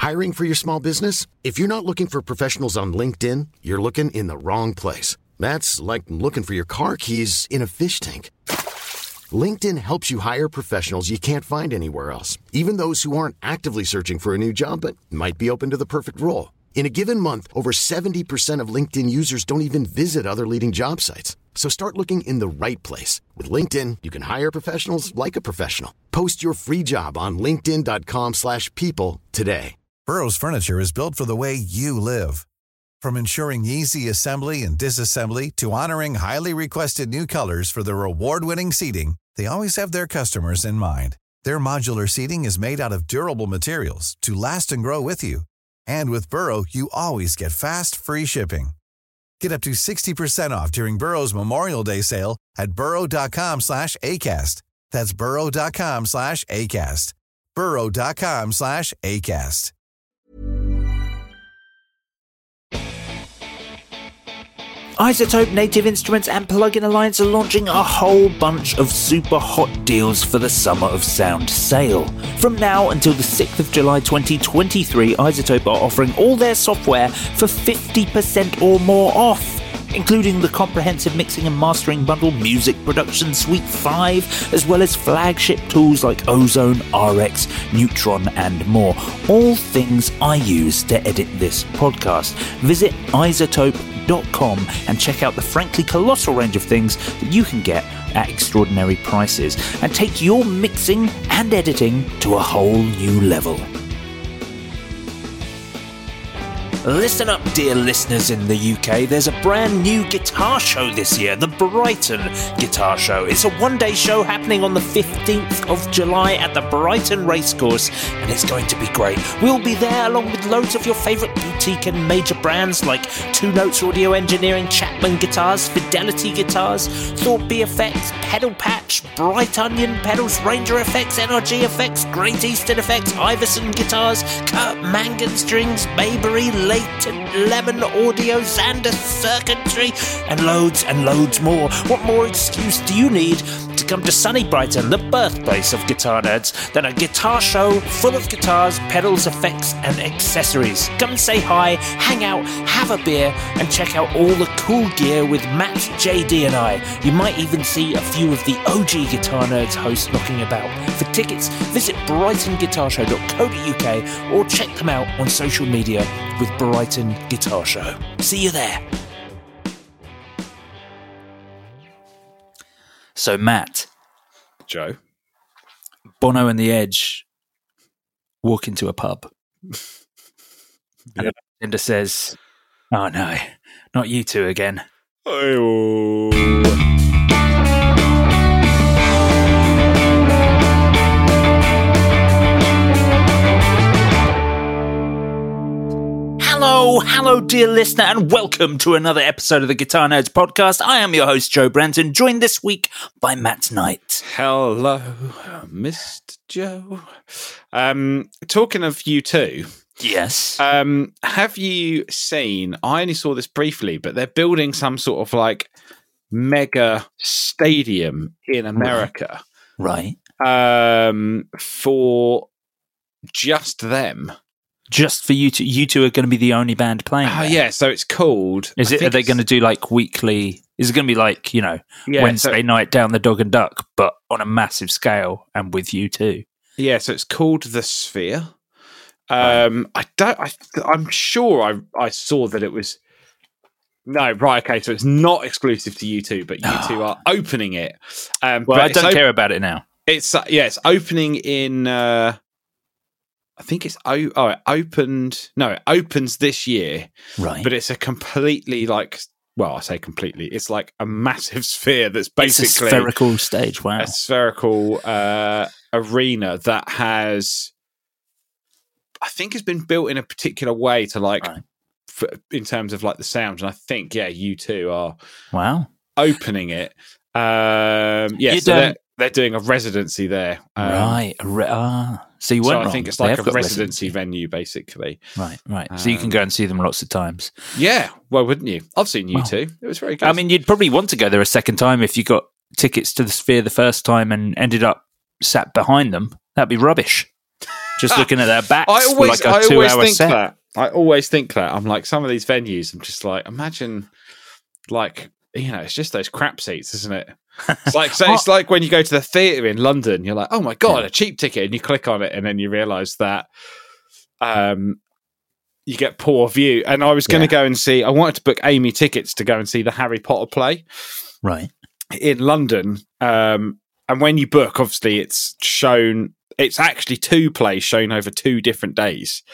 Hiring for your small business? If you're not looking for professionals on LinkedIn, you're looking in the wrong place. That's like looking for your car keys in a fish tank. LinkedIn helps you hire professionals you can't find anywhere else, even those who aren't actively searching for a new job but might be open to the perfect role. In a given month, over 70% of LinkedIn users don't even visit other leading job sites. So start looking in the right place. With LinkedIn, you can hire professionals like a professional. Post your free job on linkedin.com/people today. Burrow's furniture is built for the way you live. From ensuring easy assembly and disassembly to honoring highly requested new colors for their award-winning seating, they always have their customers in mind. Their modular seating is made out of durable materials to last and grow with you. And with Burrow, you always get fast, free shipping. Get up to 60% off during Burrow's Memorial Day sale at burrow.com/ACAST. That's burrow.com/ACAST. burrow.com/ACAST. iZotope, Native Instruments and Plugin Alliance are launching a whole bunch of super hot deals for the Summer of Sound sale. From now until the 6th of July 2023, iZotope are offering all their software for 50% or more off, including the comprehensive mixing and mastering bundle Music Production Suite 5, as well as flagship tools like Ozone, RX, Neutron and more. All things I use to edit this podcast. Visit iZotope.com and check out the frankly colossal range of things that you can get at extraordinary prices and take your mixing and editing to a whole new level. Listen up, dear listeners in the UK. There's a brand new guitar show this year, the Brighton Guitar Show. It's a one-day show happening on the 15th of July at the Brighton Racecourse, and it's going to be great. We'll be there along with loads of your favourite boutique and major brands like Two Notes Audio Engineering, Chapman Guitars, Fidelity Guitars, Thorpe Effects, Pedal Patch, Bright Onion Pedals, Ranger Effects, NRG Effects, Great Eastern Effects, Iverson Guitars, Kurt Mangan Strings, Mayberry, Leighton, Lemon Audio, Xander Circuitry, and loads more. What more excuse do you need to come to sunny Brighton, the birthplace of guitar nerds, than a guitar show full of guitars, pedals, effects, and accessories? Come and say hi, hang out, have a beer, and check out all the cool gear with Matt, JD, and I. You might even see a few of the OG Guitar Nerds hosts knocking about. For tickets, visit brightonguitarshow.co.uk or check them out on social media with Brighton Guitar Show. See you there. So, Matt. Joe. Bono and the Edge walk into a pub. And Linda says, "Oh no, not you two again." Oh. Hello, dear listener, and welcome to another episode of the Guitar Nerds podcast. I am your host, Joe Branton, joined this week by Matt Knight. Hello, Mr. Joe. Talking of U2. Yes. Have you seen, I only saw this briefly, but they're building some sort of like mega stadium in America. Right. For just them. Just for U2. U2 are going to be the only band playing there. Yeah, so it's called... Are they going to do like weekly... Is it going to be like, Wednesday night down the Dog and Duck, but on a massive scale and with U2? Yeah, so it's called The Sphere. I'm sure I saw that it was... No, right, okay, so it's not exclusive to U2, but U2 are opening it. Well, I don't care about it now. It's opening in... I think it opens this year. Right. But it's a completely I say completely, it's like a massive sphere that's basically... It's a spherical stage, wow. A spherical arena that has... I think has been built in a particular way to in terms of like the sound. And I think, U2 are opening it. They're doing a residency there. Right. So you weren't wrong. I think it's like a residency venue, basically. Right. So you can go and see them lots of times. Yeah. Well, wouldn't you? I've seen U2. It was very good. I mean, you'd probably want to go there a second time if you got tickets to the Sphere the first time and ended up sat behind them. That'd be rubbish. just looking at their backs. I always think set. that. I always think that. I'm like, some of these venues, I'm just like, imagine, like, it's just those crap seats, isn't it? It's like, so it's like when you go to the theatre in London, you're like, oh my God, a cheap ticket, and you click on it, and then you realise that you get poor view. And I was going to go and see, I wanted to book Amy tickets to go and see the Harry Potter play. Right. In London. And when you book, obviously it's actually 2 plays shown over 2 different days.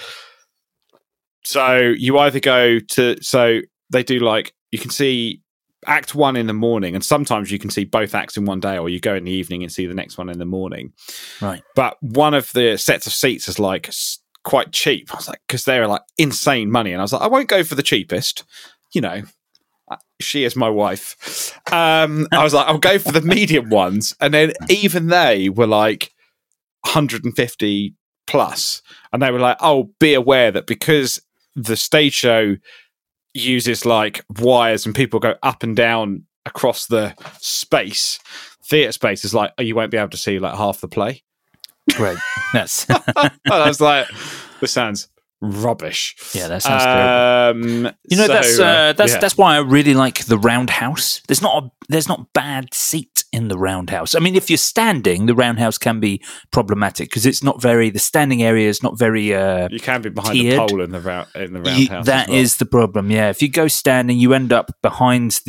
So you either they do like, you can see act 1 in the morning, and sometimes you can see both acts in one day, or you go in the evening and see the next one in the morning. Right. But one of the sets of seats is like quite cheap. I was like, because they're like insane money. And I was like, I won't go for the cheapest, she is my wife. I was like, I'll go for the medium ones. And then even they were like 150 plus. And they were like, oh, be aware that because the stage show uses like wires and people go up and down across the theatre space is like, you won't be able to see like half the play. Right. That's I was like, this sounds rubbish. Yeah, that sounds terrible. That's why I really like the Roundhouse. There's not bad seat in the Roundhouse. I mean, if you're standing, the Roundhouse can be problematic because it's not very. The standing area is not very. You can be behind tiered. the pole in the Roundhouse. That is the problem. Yeah, if you go standing, you end up behind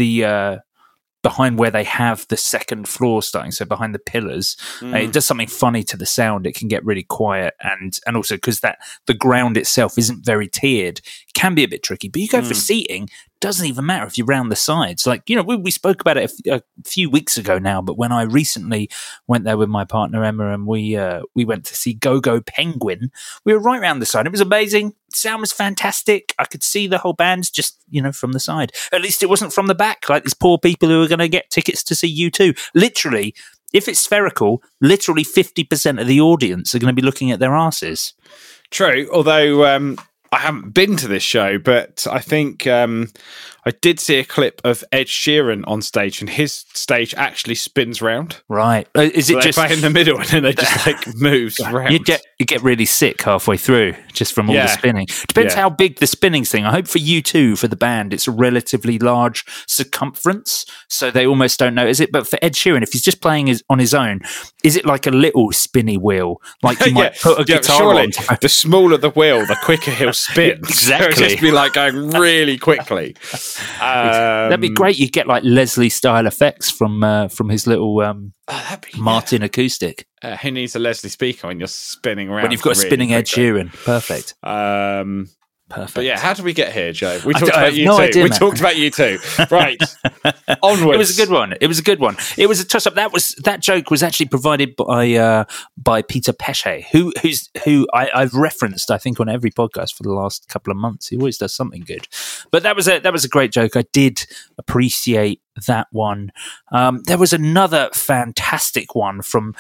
where they have the second floor starting, so behind the pillars. It does something funny to the sound. It can get really quiet, and also because the ground itself isn't very tiered, it can be a bit tricky. But you go for seating, doesn't even matter if you're round the sides. Like, we spoke about it a few weeks ago now, but when I recently went there with my partner Emma, and we went to see Go-Go Penguin, we were right round the side. It was amazing. Sound was fantastic. I could see the whole band just, from the side. At least it wasn't from the back, like these poor people who are going to get tickets to see U2. Literally, if it's spherical, literally 50% of the audience are going to be looking at their asses. True, although I haven't been to this show, but I think I did see a clip of Ed Sheeran on stage, and his stage actually spins round. Right? Is it just in the middle, and then it just like moves around? You get really sick halfway through just from all the spinning. Depends how big the spinning thing. I hope for U2, for the band, it's a relatively large circumference, so they almost don't notice it. But for Ed Sheeran, if he's just playing on his own, is it like a little spinny wheel? Like you might put a guitar on. The smaller the wheel, the quicker he'll spin. Exactly. So it'll just be like going really quickly. That'd be great. You get like Leslie style effects from his little Martin acoustic. Who needs a Leslie speaker when you're spinning around? When you've got a spinning Ed Sheeran, perfect. Perfect. But yeah, how did we get here, Joe? We talked about you no too. idea, we man. talked about you too. Right. Onwards. It was a good one. It was a toss up. That joke was actually provided by Peter Pesce, who I've referenced, I think, on every podcast for the last couple of months. He always does something good. But that was a great joke. I did appreciate that one. There was another fantastic one from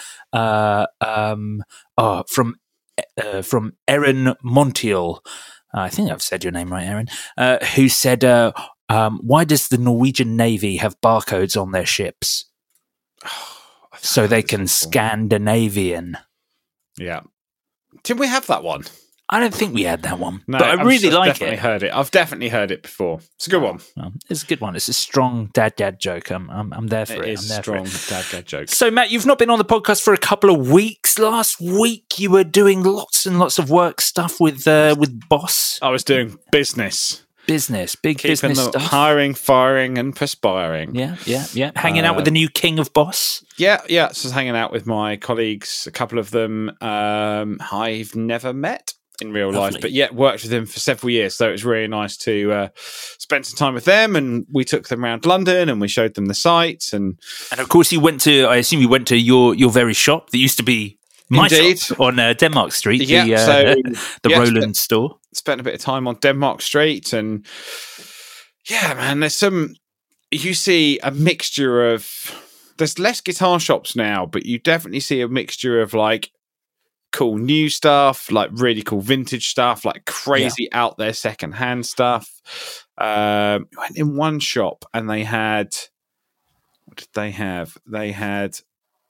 Erin Montiel. I think I've said your name right, Aaron, who said, why does the Norwegian Navy have barcodes on their ships? So they can Scandinavian. Yeah. Did we have that one? I don't think we had that one, no, but I really like it. I've definitely heard it before. It's a good one. It's a good one. It's a strong dad joke. I'm there for it. It is a strong dad joke. So, Matt, you've not been on the podcast for a couple of weeks. Last week, you were doing lots and lots of work stuff with Boss. I was doing business, big business stuff. Hiring, firing, and perspiring. Yeah. Hanging out with the new king of Boss. Yeah. So I was hanging out with my colleagues, a couple of them I've never met in real life, but yet worked with them for several years. So it was really nice to spend some time with them, and we took them around London and we showed them the sites. And of course, I assume you went to your very shop that used to be my shop on Denmark Street, the Roland store. Spent a bit of time on Denmark Street, and yeah, man, you see a mixture of, there's less guitar shops now, but you definitely see a mixture of like cool new stuff, like really cool vintage stuff, like crazy out there secondhand stuff. We went in one shop and they had, what did they have? They had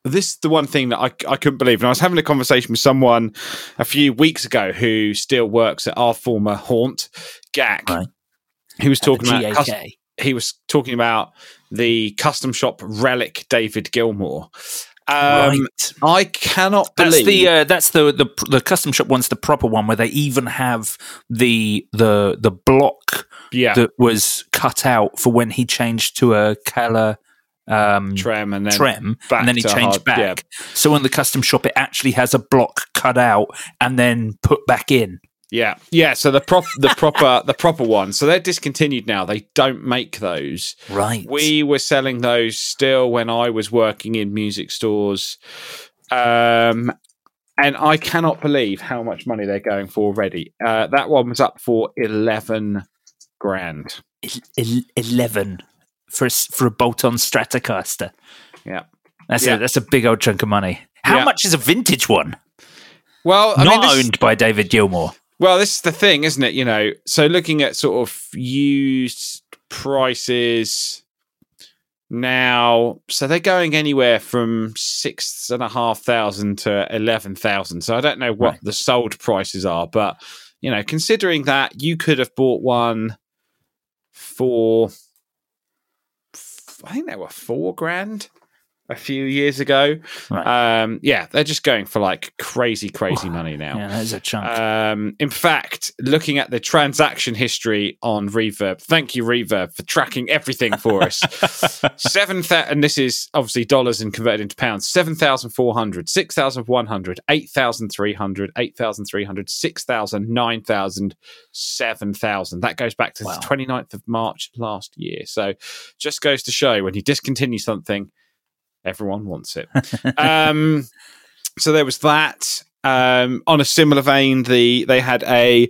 this is the one thing that I couldn't believe. And I was having a conversation with someone a few weeks ago who still works at our former haunt, GAC. Right. He was talking about GAK. he was talking about the custom shop relic David Gilmour. Right. I cannot believe that's the custom shop one's the proper one where they even have the block that was cut out for when he changed to a Keller Trem and then he changed back. Yeah. So on the custom shop, it actually has a block cut out and then put back in. Yeah. So the proper one. So they're discontinued now. They don't make those. Right. We were selling those still when I was working in music stores, and I cannot believe how much money they're going for already. That one was up for 11 grand. 11 for a bolt-on Stratocaster. Yeah, that's a big old chunk of money. How much is a vintage one? Well, not owned by David Gilmour. Well, this is the thing, isn't it? You know, so looking at sort of used prices now, so they're going anywhere from 6,500 to 11,000. So I don't know what the sold prices are, but you know, considering that you could have bought one for, I think they were 4 grand a few years ago. Right. They're just going for like crazy money now. Yeah, that is a chunk. In fact, looking at the transaction history on Reverb, thank you Reverb for tracking everything for us. 7,000, and this is obviously dollars and converted into pounds. 7,400, 6,100, 8,300, 8,300, 6,000, 9,000, 7,000. That goes back to the 29th of March last year. So just goes to show when you discontinue something, everyone wants it. So there was that. On a similar vein, they had a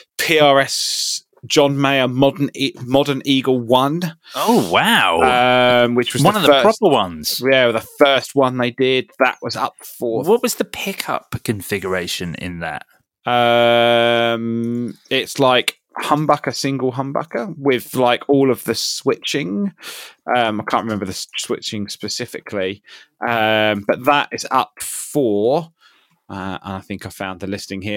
PRS John Mayer Modern Eagle 1. Oh, wow. Which was one of the proper ones. Yeah, the first one they did. That was up for... What was the pickup configuration in that? It's like humbucker, single humbucker with like all of the switching. I can't remember the switching specifically, but that is up for, and I think I found the listing here,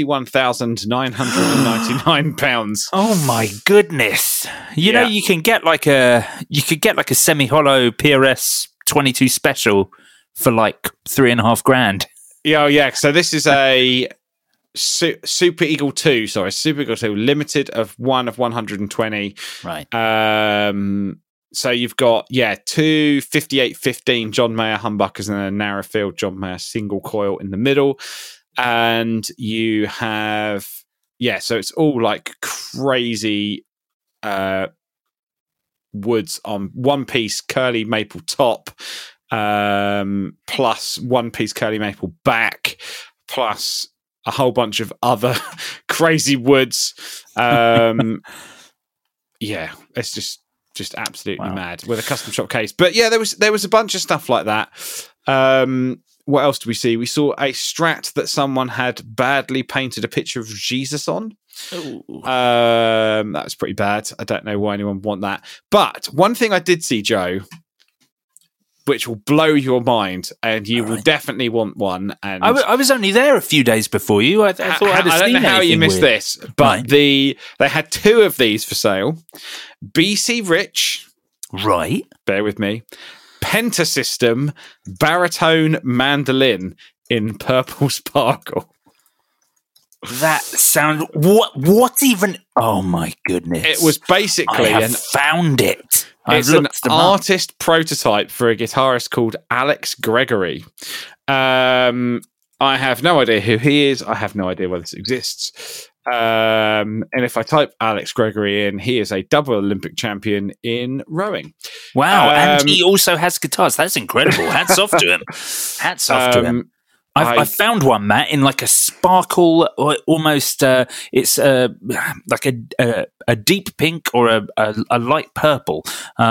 £31,999. Oh my goodness! You know, you could get like a semi-hollow PRS 22 special for like 3.5 grand. Yeah. So this is a Super Eagle 2, limited of 120. Right. So you've got, 2 5815 John Mayer humbuckers and a narrow field John Mayer single coil in the middle. And you have, so it's all like crazy woods on one piece curly maple top, plus one piece curly maple back, plus a whole bunch of other crazy woods. It's just absolutely mad with a custom shop case. But yeah, there was a bunch of stuff like that. What else do we see? We saw a Strat that someone had badly painted a picture of Jesus on. That was pretty bad. I don't know why anyone would want that. But one thing I did see, Joe, which will blow your mind, and you will definitely want one. And I was only there a few days before you. I thought I'd have I don't know how you missed this, but they had 2 of these for sale. BC Rich, right? Bear with me. Pentasystem baritone mandolin in purple sparkle. That sound what even? Oh my goodness! It was basically found it. It's an artist prototype for a guitarist called Alex Gregory. I have no idea who he is. I have no idea whether this exists. And if I type Alex Gregory in, he is a double Olympic champion in rowing. Wow. And he also has guitars. That's incredible. Hats off to him. Hats off to him. I found one, Matt, in like a sparkle, almost. It's like a deep pink or a light purple.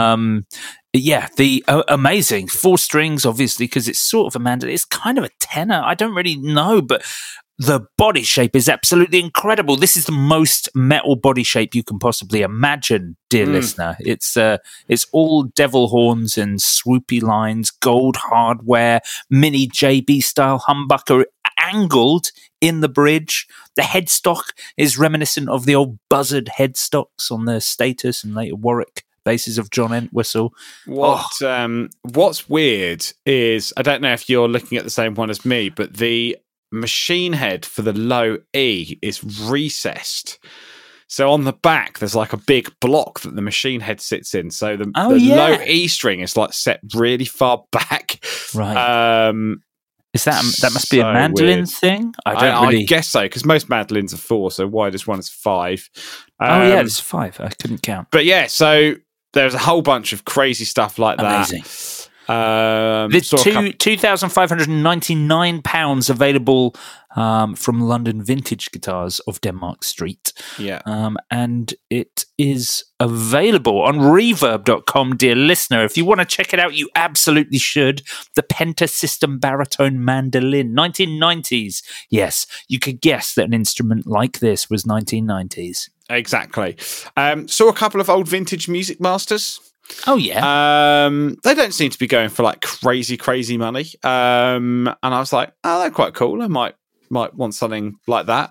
The amazing 4 strings, obviously, because it's sort of a mandolin. It's kind of a tenor. I don't really know, but the body shape is absolutely incredible. This is the most metal body shape you can possibly imagine, dear listener. It's all devil horns and swoopy lines, gold hardware, mini JB style humbucker angled in the bridge. The headstock is reminiscent of the old buzzard headstocks on the Status and later Warwick bases of John Entwistle. What's weird is, I don't know if you're looking at the same one as me, but the machine head for the low E is recessed. So on the back, there's like a big block that the machine head sits in. So the low E string is like set really far back. Right. Is that must be a mandolin thing? I guess so, because most mandolins are 4, so widest one is 5. It's 5. I couldn't count. But yeah, so there's a whole bunch of crazy stuff like Amazing. that. There's £2,599 available from London Vintage Guitars of Denmark Street. Yeah. And it is available on reverb.com, dear listener. If you want to check it out, you absolutely should. The Pentasystem Baritone Mandolin, 1990s. Yes, you could guess that an instrument like this was 1990s. Exactly. Saw a couple of old vintage Music Masters. Oh yeah. They don't seem to be going for like crazy money. And I was like, oh, they're quite cool. I might want something like that.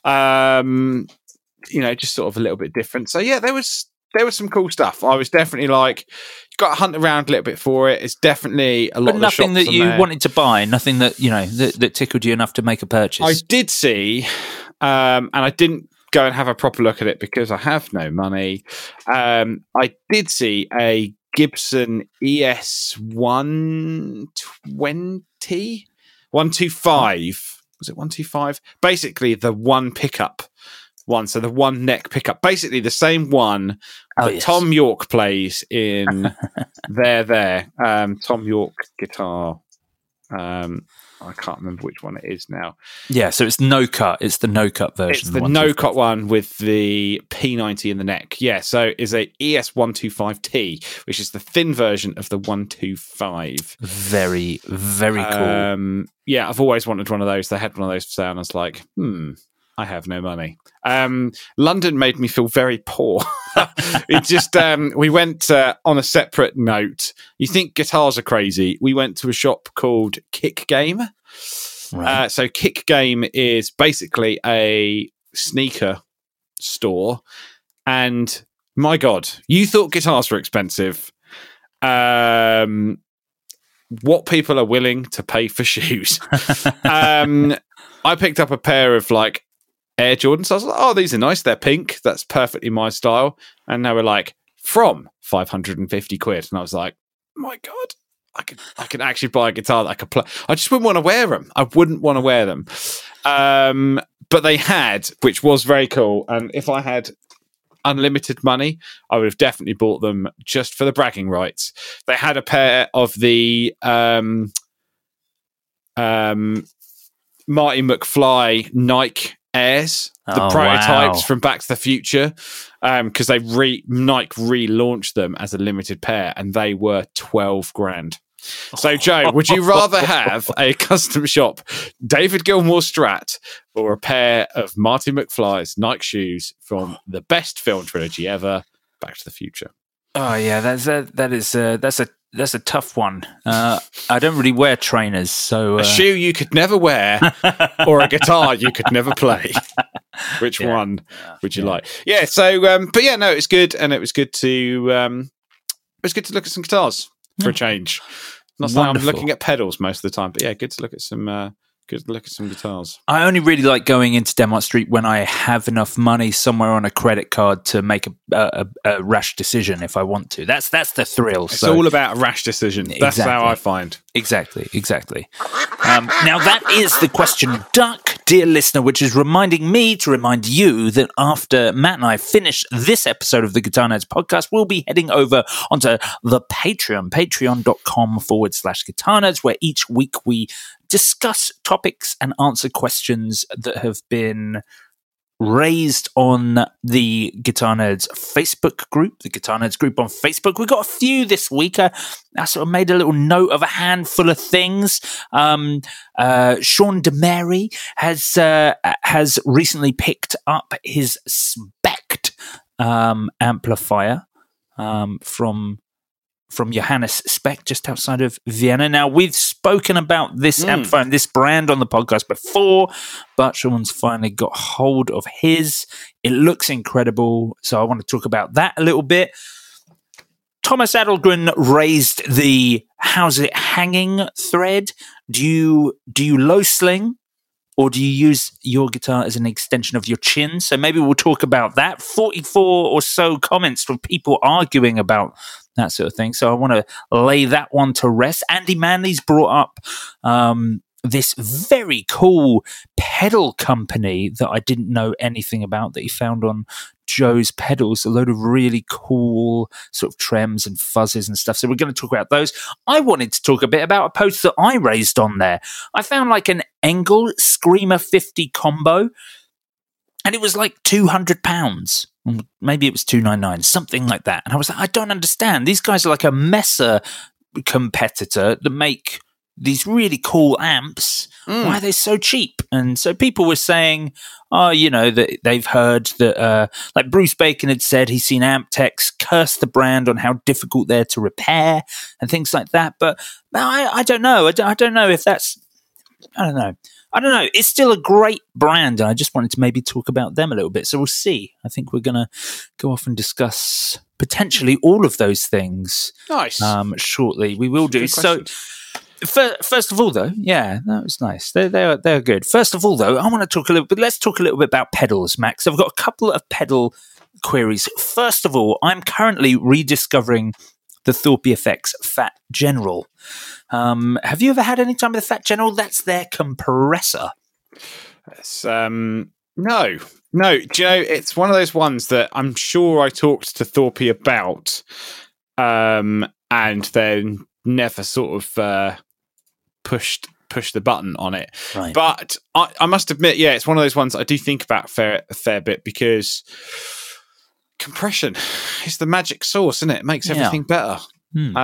Just sort of a little bit different. So yeah, there was some cool stuff. I was definitely like, you got to hunt around a little bit for it. It's definitely a lot. But nothing that you wanted to buy. Nothing that that tickled you enough to make a purchase. I did see, and I didn't go and have a proper look at it because I have no money. I did see a Gibson ES 125. Was it 125? Basically, the one pickup one. So the one neck pickup. Basically, the same one that Tom York plays in Tom York guitar. I can't remember which one it is now. Yeah, so it's no cut. It's the no cut version. It's the no cut one with the P90 in the neck. Yeah, so it's a ES125T, which is the thin version of the 125. Very, very cool. Yeah, I've always wanted one of those. They had one of those for sale, and I was like, I have no money. London made me feel very poor. It just, we went on a separate note. You think guitars are crazy. We went to a shop called Kick Game. Right. So Kick Game is basically a sneaker store. And my God, you thought guitars were expensive. What people are willing to pay for shoes. I picked up a pair of like Air Jordans. I was like, oh, these are nice. They're pink. That's perfectly my style. And they were like, from 550 quid. And I was like, my God, I could actually buy a guitar that I could play. I just wouldn't want to wear them. I wouldn't want to wear them. But they had, which was very cool. And if I had unlimited money, I would have definitely bought them just for the bragging rights. They had a pair of the Marty McFly Nike Airs, the prototypes from Back to the Future, because Nike relaunched them as a limited pair, and they were 12 grand. So, Joe, would you rather have a custom shop David Gilmour Strat or a pair of Marty McFly's Nike shoes from the best film trilogy ever, Back to the Future? Oh yeah, that's a tough one. I don't really wear trainers, so a shoe you could never wear or a guitar you could never play. Which one would you like? Yeah. So, but yeah, no, it's good, and it was good to look at some guitars for a change. Not saying I'm looking at pedals most of the time, but yeah, good to look at some. Good look at some guitars. I only really like going into Denmark Street when I have enough money somewhere on a credit card to make a rash decision if I want to. That's the thrill. It's all about a rash decision. That's how I find. Exactly. Now that is the question duck, dear listener, which is reminding me to remind you that after Matt and I finish this episode of the Guitar Nerds podcast, we'll be heading over onto the Patreon, patreon.com/Guitar Nerds, where each week we discuss topics and answer questions that have been raised on the Guitar Nerds Facebook group, the Guitar Nerds group on Facebook. We got a few this week. I sort of made a little note of a handful of things. Sean DeMary has recently picked up his Spect amplifier from Johannes Speck, just outside of Vienna. Now, we've spoken about this amplifier and this brand on the podcast before, but Sean's finally got hold of his. It looks incredible, so I want to talk about that a little bit. Thomas Adelgren raised the "How's it hanging" thread. Do you low sling, or do you use your guitar as an extension of your chin? So maybe we'll talk about that. 44 or so comments from people arguing about that sort of thing. So I want to lay that one to rest. Andy Manley's brought up this very cool pedal company that I didn't know anything about, that he found on Joe's Pedals. A load of really cool sort of trems and fuzzes and stuff. So we're going to talk about those. I wanted to talk a bit about a post that I raised on there. I found like an Engel Screamer 50 combo, and it was like £200. Maybe it was $299, something like that. And I was like, I don't understand. These guys are like a Messer competitor that make these really cool amps. Why are they so cheap? And so people were saying, that they've heard that, like Bruce Bacon had said, he's seen amp techs curse the brand on how difficult they're to repair and things like that. But I don't know. I don't know if that's, I don't know. It's still a great brand, and I just wanted to maybe talk about them a little bit. So we'll see. I think we're going to go off and discuss potentially all of those things. Nice. Shortly. We will do. So first of all, though, yeah, that was nice. They're good. First of all, though, I want to talk a little bit. Let's talk a little bit about pedals, Max. I've got a couple of pedal queries. First of all, I'm currently rediscovering the Thorpe FX Fat General. Have you ever had any time with the Fat General? That's their compressor. It's, no. Do you know, it's one of those ones that I'm sure I talked to Thorpe about, and then never sort of pushed the button on it. Right. But I must admit, yeah, it's one of those ones I do think about a fair bit, because compression is the magic sauce, isn't it? It makes everything better. And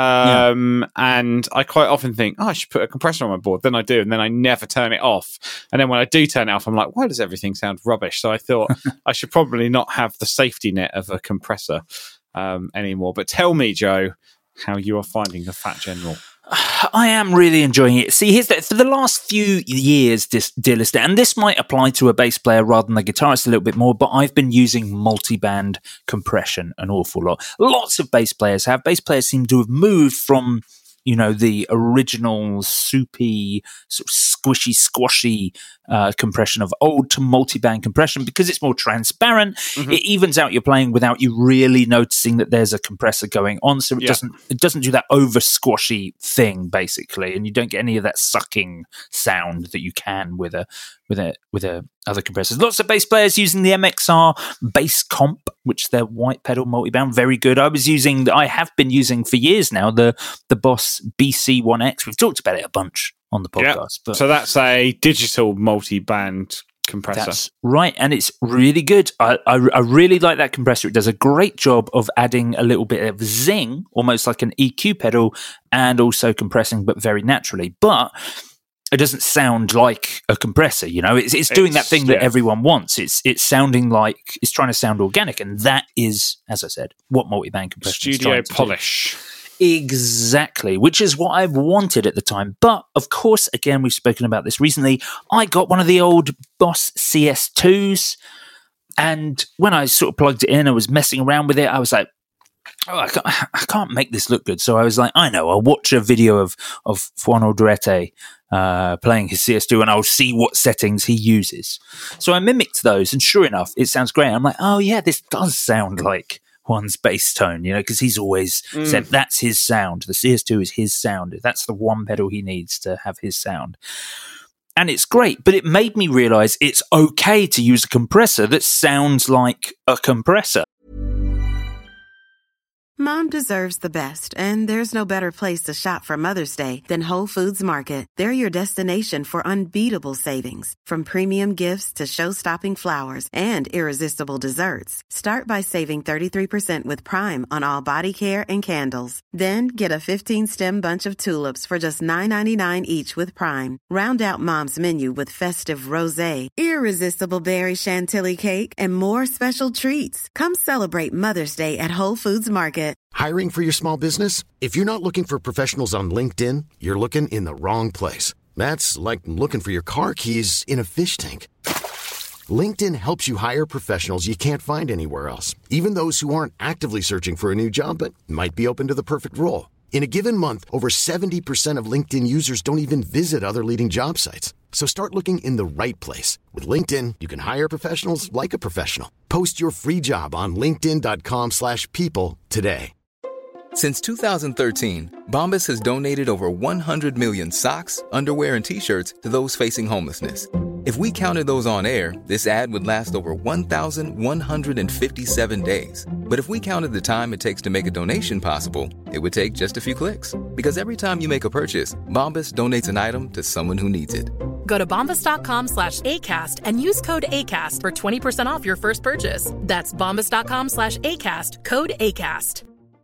I quite often think, I should put a compressor on my board. Then I do, and then I never turn it off. And then when I do turn it off, I'm like, why does everything sound rubbish? So I thought I should probably not have the safety net of a compressor anymore. But tell me, Joe, how you are finding the Fat General. I am really enjoying it. See, for the last few years, dear listener, and this might apply to a bass player rather than the guitarist a little bit more, but I've been using multi-band compression an awful lot. Lots of bass players have. Bass players seem to have moved from, the original soupy, sort of squishy, squashy compression of old to multi-band compression, because it's more transparent. Mm-hmm. It evens out your playing without you really noticing that there's a compressor going on. So it doesn't do that over squashy thing, basically, and you don't get any of that sucking sound that you can with other compressors. Lots of bass players using the MXR Bass Comp, which their white pedal multiband, very good. I have been using for years now the Boss BC1X. We've talked about it a bunch on the podcast. But so that's a digital multi-band compressor. That's right, and it's really good. I really like that compressor. It does a great job of adding a little bit of zing, almost like an EQ pedal, and also compressing, but very naturally. But it doesn't sound like a compressor, It's doing that thing that everyone wants. It's sounding like it's trying to sound organic, and that is, as I said, what multiband compression is trying to polish. Exactly, which is what I've wanted at the time. But of course, again, we've spoken about this recently. I got one of the old Boss CS2s, and when I sort of plugged it in, I was messing around with it. I was like, I can't make this look good. So I was like, I know, I'll watch a video of Juan Aldrete playing his CS2, and I'll see what settings he uses. So I mimicked those, and sure enough, it sounds great. I'm like, oh yeah, this does sound like Juan's bass tone, because he's always said that's his sound. The CS2 is his sound. That's the one pedal he needs to have his sound. And it's great, but it made me realize it's okay to use a compressor that sounds like a compressor. Mom deserves the best, and there's no better place to shop for Mother's Day than Whole Foods Market. They're your destination for unbeatable savings, from premium gifts to show-stopping flowers and irresistible desserts. Start by saving 33% with Prime on all body care and candles. Then get a 15-stem bunch of tulips for just $9.99 each with Prime. Round out Mom's menu with festive rosé, irresistible berry chantilly cake, and more special treats. Come celebrate Mother's Day at Whole Foods Market. Hiring for your small business? If you're not looking for professionals on LinkedIn, you're looking in the wrong place. That's like looking for your car keys in a fish tank. LinkedIn helps you hire professionals you can't find anywhere else, even those who aren't actively searching for a new job but might be open to the perfect role. In a given month, over 70% of LinkedIn users don't even visit other leading job sites. So start looking in the right place. With LinkedIn, you can hire professionals like a professional. Post your free job on linkedin.com/people today. Since 2013, Bombas has donated over 100 million socks, underwear, and T-shirts to those facing homelessness. If we counted those on air, this ad would last over 1,157 days. But if we counted the time it takes to make a donation possible, it would take just a few clicks. Because every time you make a purchase, Bombas donates an item to someone who needs it. Go to bombas.com/ACAST and use code ACAST for 20% off your first purchase. That's bombas.com/ACAST, code ACAST.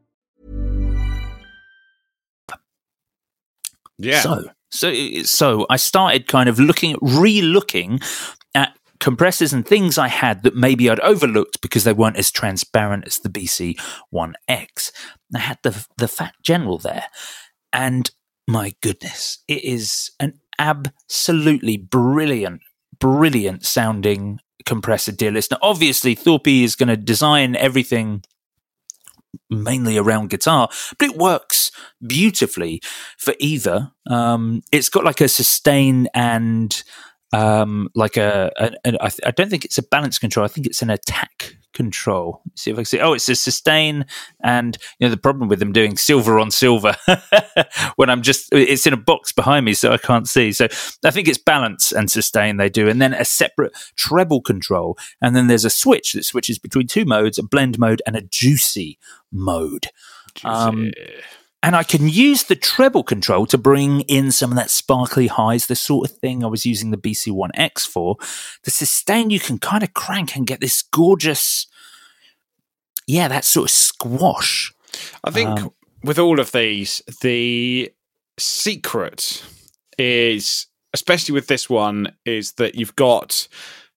Yeah. So I started kind of re-looking at compressors and things I had that maybe I'd overlooked because they weren't as transparent as the BC1X. I had the Fat General there, and my goodness, it is an absolutely brilliant sounding compressor, dear listener. Obviously, Thorpe is going to design everything mainly around guitar, but it works beautifully for either. It's got like a sustain and like I don't think it's a balance control. I think it's an attack control. Let's see if I can see. Oh, it's a sustain, and the problem with them doing silver on silver when it's in a box behind me, so I can't see. So I think it's balance and sustain they do, and then a separate treble control, and then there's a switch that switches between two modes: a blend mode and a juicy mode. And I can use the treble control to bring in some of that sparkly highs, the sort of thing I was using the BC1X for. The sustain you can kind of crank and get this gorgeous, that sort of squash. I think with all of these, the secret is, especially with this one, is that you've got,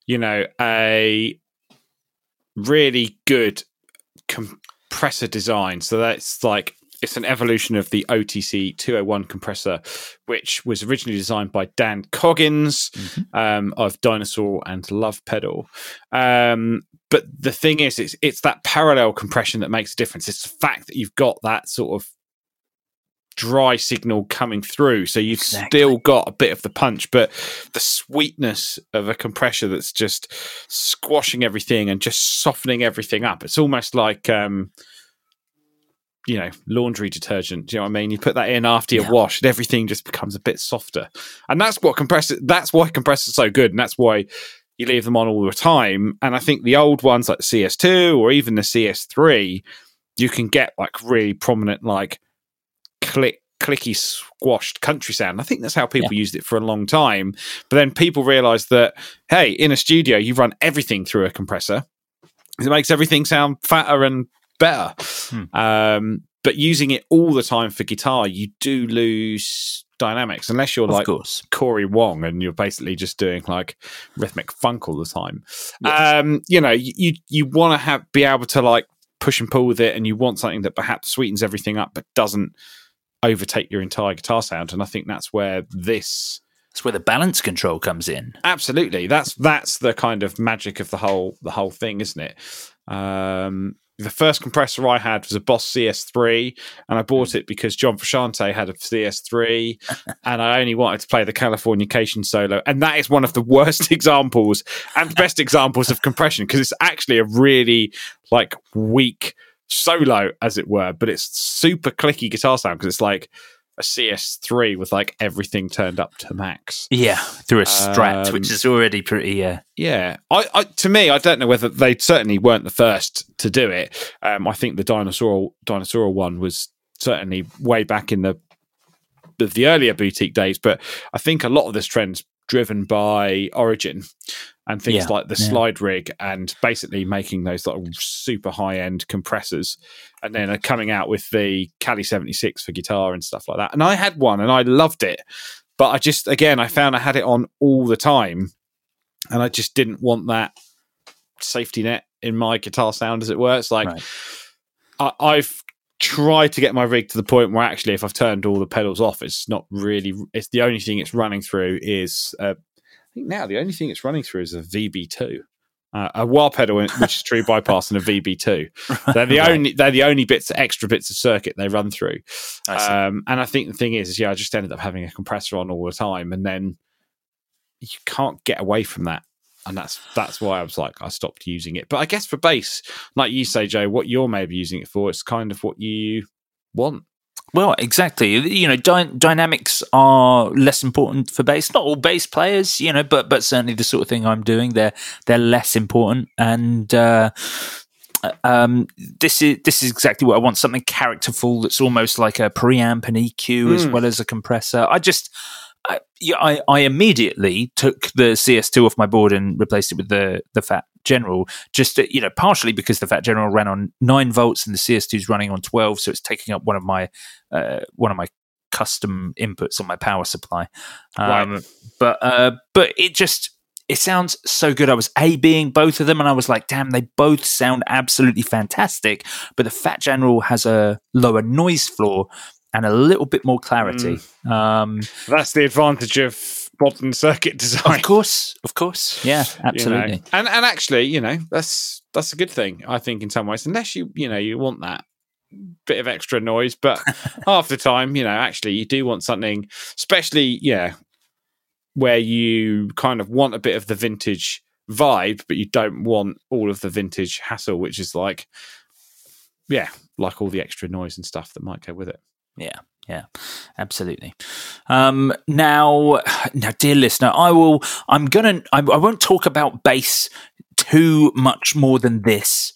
a really good compressor design. So that's like, it's an evolution of the OTC 201 compressor, which was originally designed by Dan Coggins of Dinosaur and Love Pedal. But the thing is, it's that parallel compression that makes a difference. It's the fact that you've got that sort of dry signal coming through. So you've still got a bit of the punch, but the sweetness of a compressor that's just squashing everything and just softening everything up. It's almost like... laundry detergent. Do you know what I mean? You put that in after you wash, and everything just becomes a bit softer. And that's why compressors are so good, and that's why you leave them on all the time. And I think the old ones like the CS2 or even the CS3, you can get like really prominent, like clicky, squashed country sound. I think that's how people used it for a long time. But then people realised that, hey, in a studio, you run everything through a compressor. It makes everything sound fatter and better. But using it all the time for guitar, you do lose dynamics unless you're like Corey Wong and you're basically just doing like rhythmic funk all the time. You want to be able to like push and pull with it, and you want something that perhaps sweetens everything up but doesn't overtake your entire guitar sound. And I think that's where the balance control comes in. Absolutely. That's the kind of magic of the whole thing, isn't it? The first compressor I had was a Boss CS3, and I bought it because John Frusciante had a CS3, and I only wanted to play the Californication solo. And that is one of the worst examples and best examples of compression, because it's actually a really like weak solo, as it were, but it's super clicky guitar sound because it's like a CS3 with like everything turned up to max. Yeah, through a Strat, which is already pretty. Yeah. To me, I don't know whether they certainly weren't the first to do it. I think the dinosaur one was certainly way back in the earlier boutique days, but I think a lot of this trend's driven by Origin and things like the slide rig and basically making those like super high end compressors, and then coming out with the Cali 76 for guitar and stuff like that. And I had one and I loved it, but I found I had it on all the time and I just didn't want that safety net in my guitar sound, as it were. It's like I've tried to get my rig to the point where actually if I've turned all the pedals off, it's the only thing it's running through is I think now the only thing it's running through is a VB2, a wah pedal which is true bypass and a VB2. They're the only extra bits of circuit they run through. And I think the thing is I just ended up having a compressor on all the time, and then you can't get away from that. And that's why I was like, I stopped using it. But I guess for bass, like you say, Joe, what you're maybe using it for, it's kind of what you want. Well, exactly. You know, dynamics are less important for bass. Not all bass players, you know, but certainly the sort of thing I'm doing, they're less important. And this is exactly what I want. Something characterful that's almost like a preamp and EQ as well as a compressor. I immediately took the CS2 off my board and replaced it with the Fat General, just partially because the Fat General ran on 9 volts and the CS2 is running on 12, so it's taking up one of my custom inputs on my power supply. But it sounds so good. I was A-Bing both of them, and I was like, damn, they both sound absolutely fantastic. But the Fat General has a lower noise floor and a little bit more clarity. That's the advantage of modern circuit design. Of course. Yeah, absolutely. You know? And actually, that's a good thing, I think, in some ways, unless you want that bit of extra noise. But half the time, actually you do want something, especially, where you kind of want a bit of the vintage vibe, but you don't want all of the vintage hassle, which is like all the extra noise and stuff that might go with it. Yeah, absolutely. Now, dear listener, I won't talk about bass too much more than this,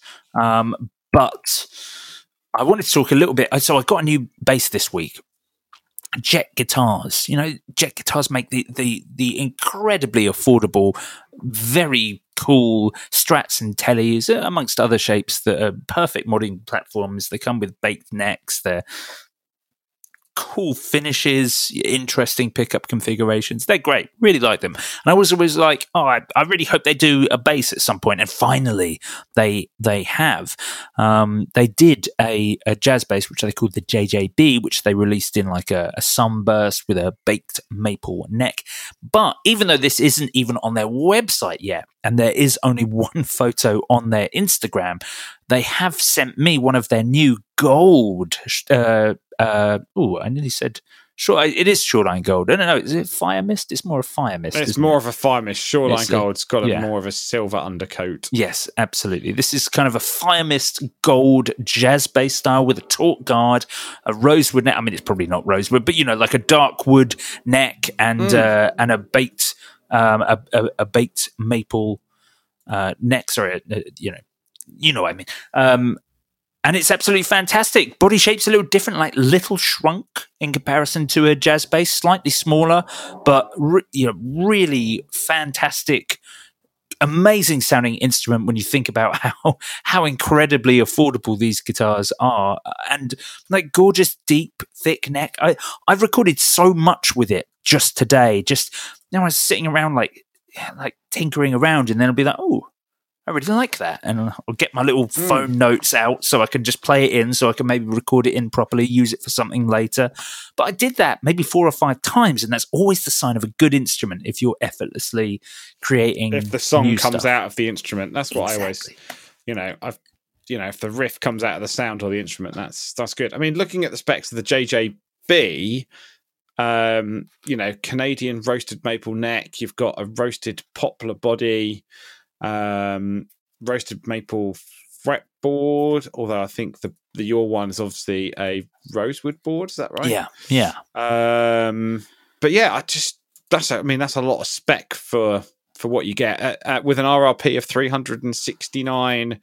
but I wanted to talk a little bit. So I got a new bass this week. Jet guitars. Jet guitars make the incredibly affordable, very cool Strats and Tellies, amongst other shapes that are perfect modding platforms. They come with baked necks. They're cool finishes, interesting pickup configurations. They're great. Really like them. And I was always like, I really hope they do a bass at some point. And finally, they have. They did a jazz bass, which they called the JJB, which they released in like a sunburst with a baked maple neck. But even though this isn't even on their website yet, and there is only one photo on their Instagram, they have sent me one of their new gold. I nearly said sure. It is Shoreline Gold. I don't know. Is it Fire Mist? It's more a Fire Mist. It's more of a Fire Mist. Shoreline Gold's got more of a silver undercoat. Yes, absolutely. This is kind of a Fire Mist gold jazz bass style with a taut guard, a rosewood neck. I mean, it's probably not rosewood, but what, like a dark wood neck and a baked a baked maple neck. Sorry, you know what I mean. And it's absolutely fantastic. Body shape's a little different, like little shrunk in comparison to a jazz bass, slightly smaller, but really fantastic, amazing sounding instrument when you think about how incredibly affordable these guitars are, and like gorgeous, deep, thick neck. I've recorded so much with it just today. Just I was sitting around like tinkering around, and then I'll be like, oh, I really like that. And I'll get my little phone notes out so I can just play it in, so I can maybe record it in properly, use it for something later. But I did that maybe 4 or 5 times, and that's always the sign of a good instrument if you're effortlessly creating. If the song new comes stuff out of the instrument, that's what I always, if the riff comes out of the sound or the instrument, that's good. I mean, looking at the specs of the JJB, Canadian roasted maple neck, you've got a roasted poplar body, roasted maple fretboard, although I think the your one is obviously a rosewood board. Is that right? Yeah. But yeah, that's a lot of spec for what you get with an RRP of €369.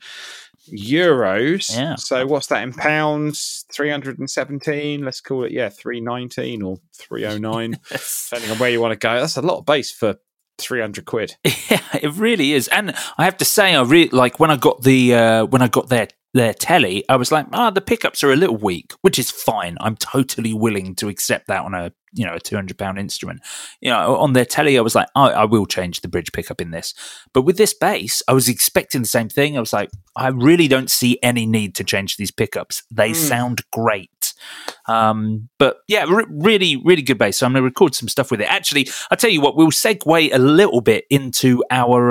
Yeah. So what's that in pounds? 317. Let's call it 319 or 309, depending on where you want to go. That's a lot of bass for £300. Yeah, it really is. And I have to say, I really like when I got their telly, I was like, the pickups are a little weak, which is fine. I'm totally willing to accept that on a £200 instrument. On their telly, I was like, I will change the bridge pickup in this. But with this bass, I was expecting the same thing. I was like, I really don't see any need to change these pickups. They sound great. But yeah, really, really good bass. So I'm going to record some stuff with it. Actually, I'll tell you what, we'll segue a little bit into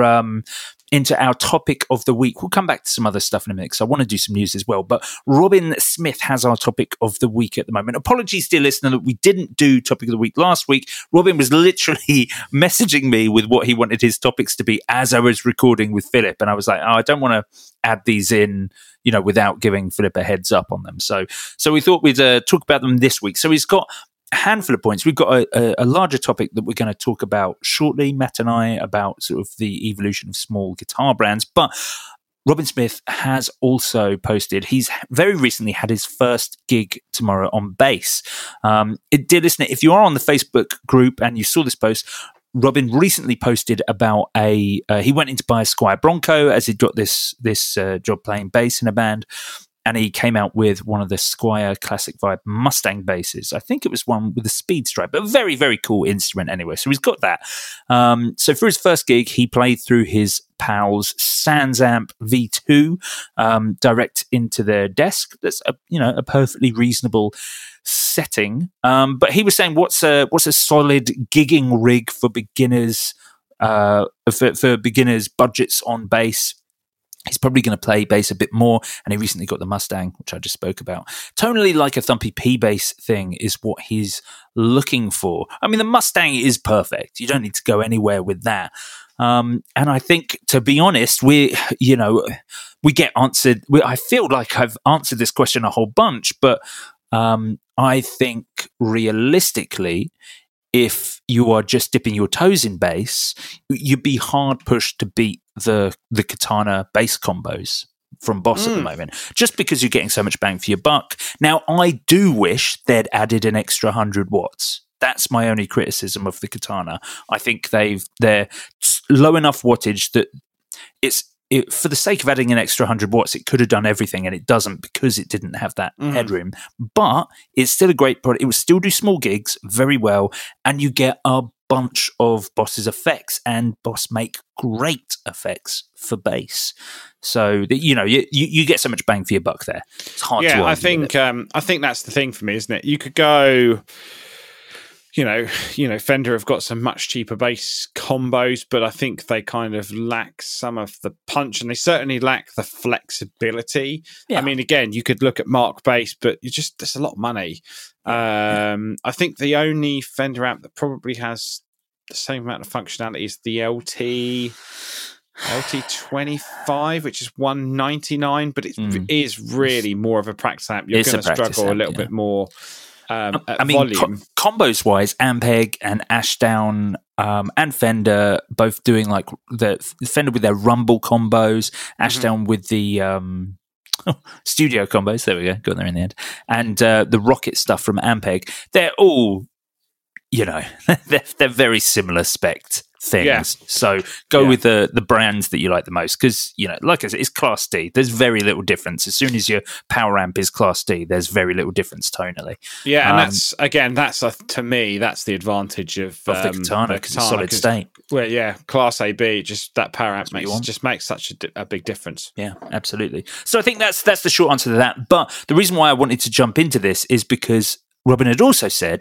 our topic of the week. We'll come back to some other stuff in a minute because I want to do some news as well. But Robin Smith has our topic of the week at the moment. Apologies, dear listener, that we didn't do topic of the week last week. Robin was literally messaging me with what he wanted his topics to be as I was recording with Philip. And I was like, I don't want to add these in, without giving Philip a heads up on them. So we thought we'd talk about them this week. So he's got a handful of points. We've got a larger topic that we're going to talk about shortly, Matt and I, about sort of the evolution of small guitar brands. But Robin Smith has also posted, he's very recently had his first gig tomorrow on bass. Dear listener, if you are on the Facebook group and you saw this post, Robin recently posted about he went in to buy a Squier Bronco as he got this job playing bass in a band. And he came out with one of the Squier Classic Vibe Mustang basses. I think it was one with a speed stripe, but a very, very cool instrument anyway. So he's got that. So for his first gig, he played through his pals SansAmp V2 direct into their desk. That's a perfectly reasonable setting. But he was saying, what's a solid gigging rig for beginners? For beginners' budgets on bass. He's probably going to play bass a bit more, and he recently got the Mustang, which I just spoke about. Tonally, like a thumpy P bass thing is what he's looking for. I mean, the Mustang is perfect. You don't need to go anywhere with that. And I think, to be honest, we get answered. I feel like I've answered this question a whole bunch, but I think realistically, if you are just dipping your toes in bass, you'd be hard pushed to beat the Katana bass combos from Boss at the moment, just because you're getting so much bang for your buck. Now, I do wish they'd added an extra 100 watts. That's my only criticism of the Katana. I think they're low enough wattage that for the sake of adding an extra 100 watts, it could have done everything, and it doesn't because it didn't have that headroom. But it's still a great product. It will still do small gigs very well, and you get a bunch of Boss's effects, and Boss make great effects for bass. So you get so much bang for your buck there. It's hard to argue. I think that's the thing for me, isn't it? You could go. Fender have got some much cheaper bass combos, but I think they kind of lack some of the punch, and they certainly lack the flexibility. Yeah. I mean, again, you could look at Mark Bass, but there's a lot of money. I think the only Fender amp that probably has the same amount of functionality is the LT25, which is $199, but it is really more of a practice amp. You're going to struggle a little bit more. Volume. Combos wise, Ampeg and Ashdown and Fender both doing like the Fender with their Rumble combos, Ashdown with the studio combos. There we go, got there in the end, and the Rocket stuff from Ampeg. They're all, they're very similar spec things. Yeah. So go with the brands that you like the most, because like I said, it's Class D. There's very little difference. As soon as your power amp is Class D, there's very little difference tonally. Yeah, and that's to me, that's the advantage of the Katana, because it's solid state. Well, yeah, Class AB, just that power amp makes such a big difference. Yeah, absolutely. So I think that's the short answer to that. But the reason why I wanted to jump into this is because Robin had also said.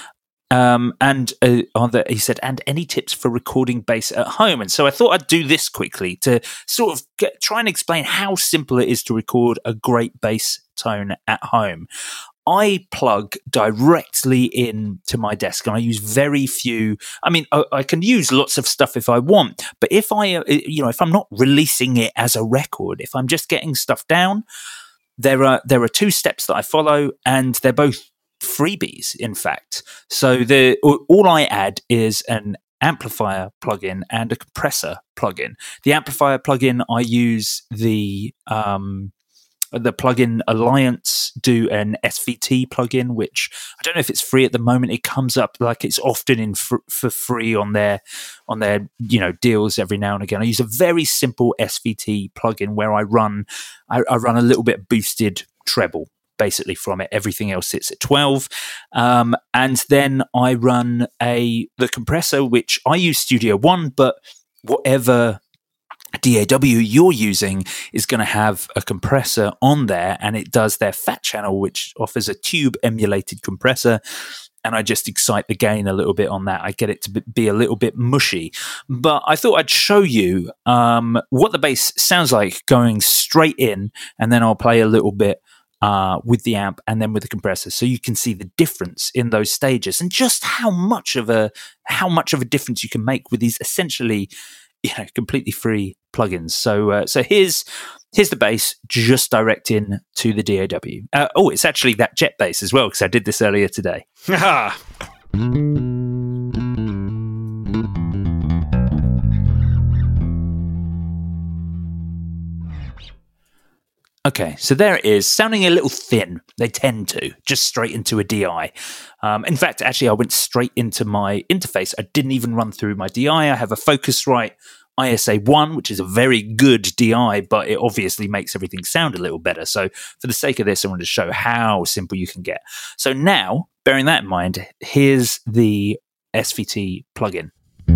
He said, and any tips for recording bass at home? And so I thought I'd do this quickly to sort of try and explain how simple it is to record a great bass tone at home. I plug directly into my desk, and I use very few. I mean, I can use lots of stuff if I want, but if I'm not releasing it as a record, if I'm just getting stuff down, there are 2 steps that I follow, and they're both freebies, in fact. So all I add is an amplifier plugin and a compressor plugin. The amplifier plugin, I use the plugin Alliance do an SVT plugin, which I don't know if it's free at the moment. It comes up like it's often for free on their deals every now and again. I use a very simple SVT plugin where I run a little bit boosted treble basically from it. Everything else sits at 12, and then I run the compressor, which I use Studio One, but whatever DAW you're using is going to have a compressor on there, and it does their Fat Channel, which offers a tube emulated compressor, and I just excite the gain a little bit on that. I get it to be a little bit mushy, but I thought I'd show you what the bass sounds like going straight in, and then I'll play a little bit with the amp and then with the compressor, so you can see the difference in those stages and just how much of a difference you can make with these essentially completely free plugins. So here's the bass just direct in to the DAW. It's actually that jet bass as well, because I did this earlier today. Okay, so there it is, sounding a little thin. They tend to, just straight into a DI. In fact, actually, I went straight into my interface. I didn't even run through my DI. I have a Focusrite ISA1, which is a very good DI, but it obviously makes everything sound a little better. So for the sake of this, I wanted to show how simple you can get. So now, bearing that in mind, here's the SVT plugin.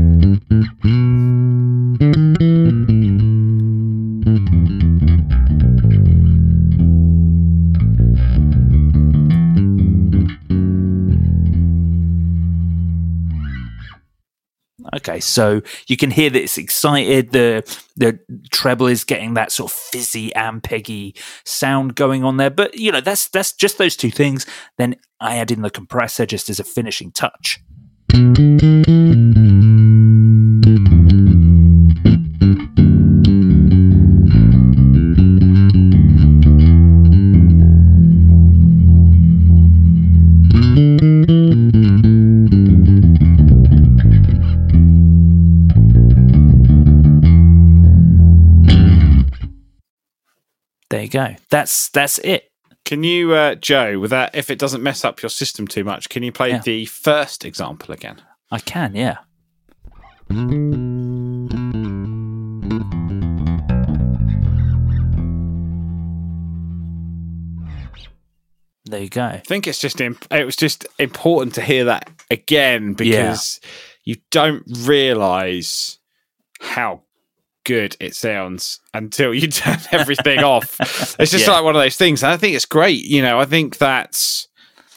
Okay, so you can hear that it's excited. The treble is getting that sort of fizzy, ampeggy sound going on there. But that's just those 2 things. Then I add in the compressor just as a finishing touch. There you go. That's it. Can you, Joe, with that, if it doesn't mess up your system too much, can you play the first example again? I can, yeah. There you go. I think it was just important to hear that again, because you don't realise how good it sounds until you turn everything off. It's just like one of those things. And I think it's great. I think that's,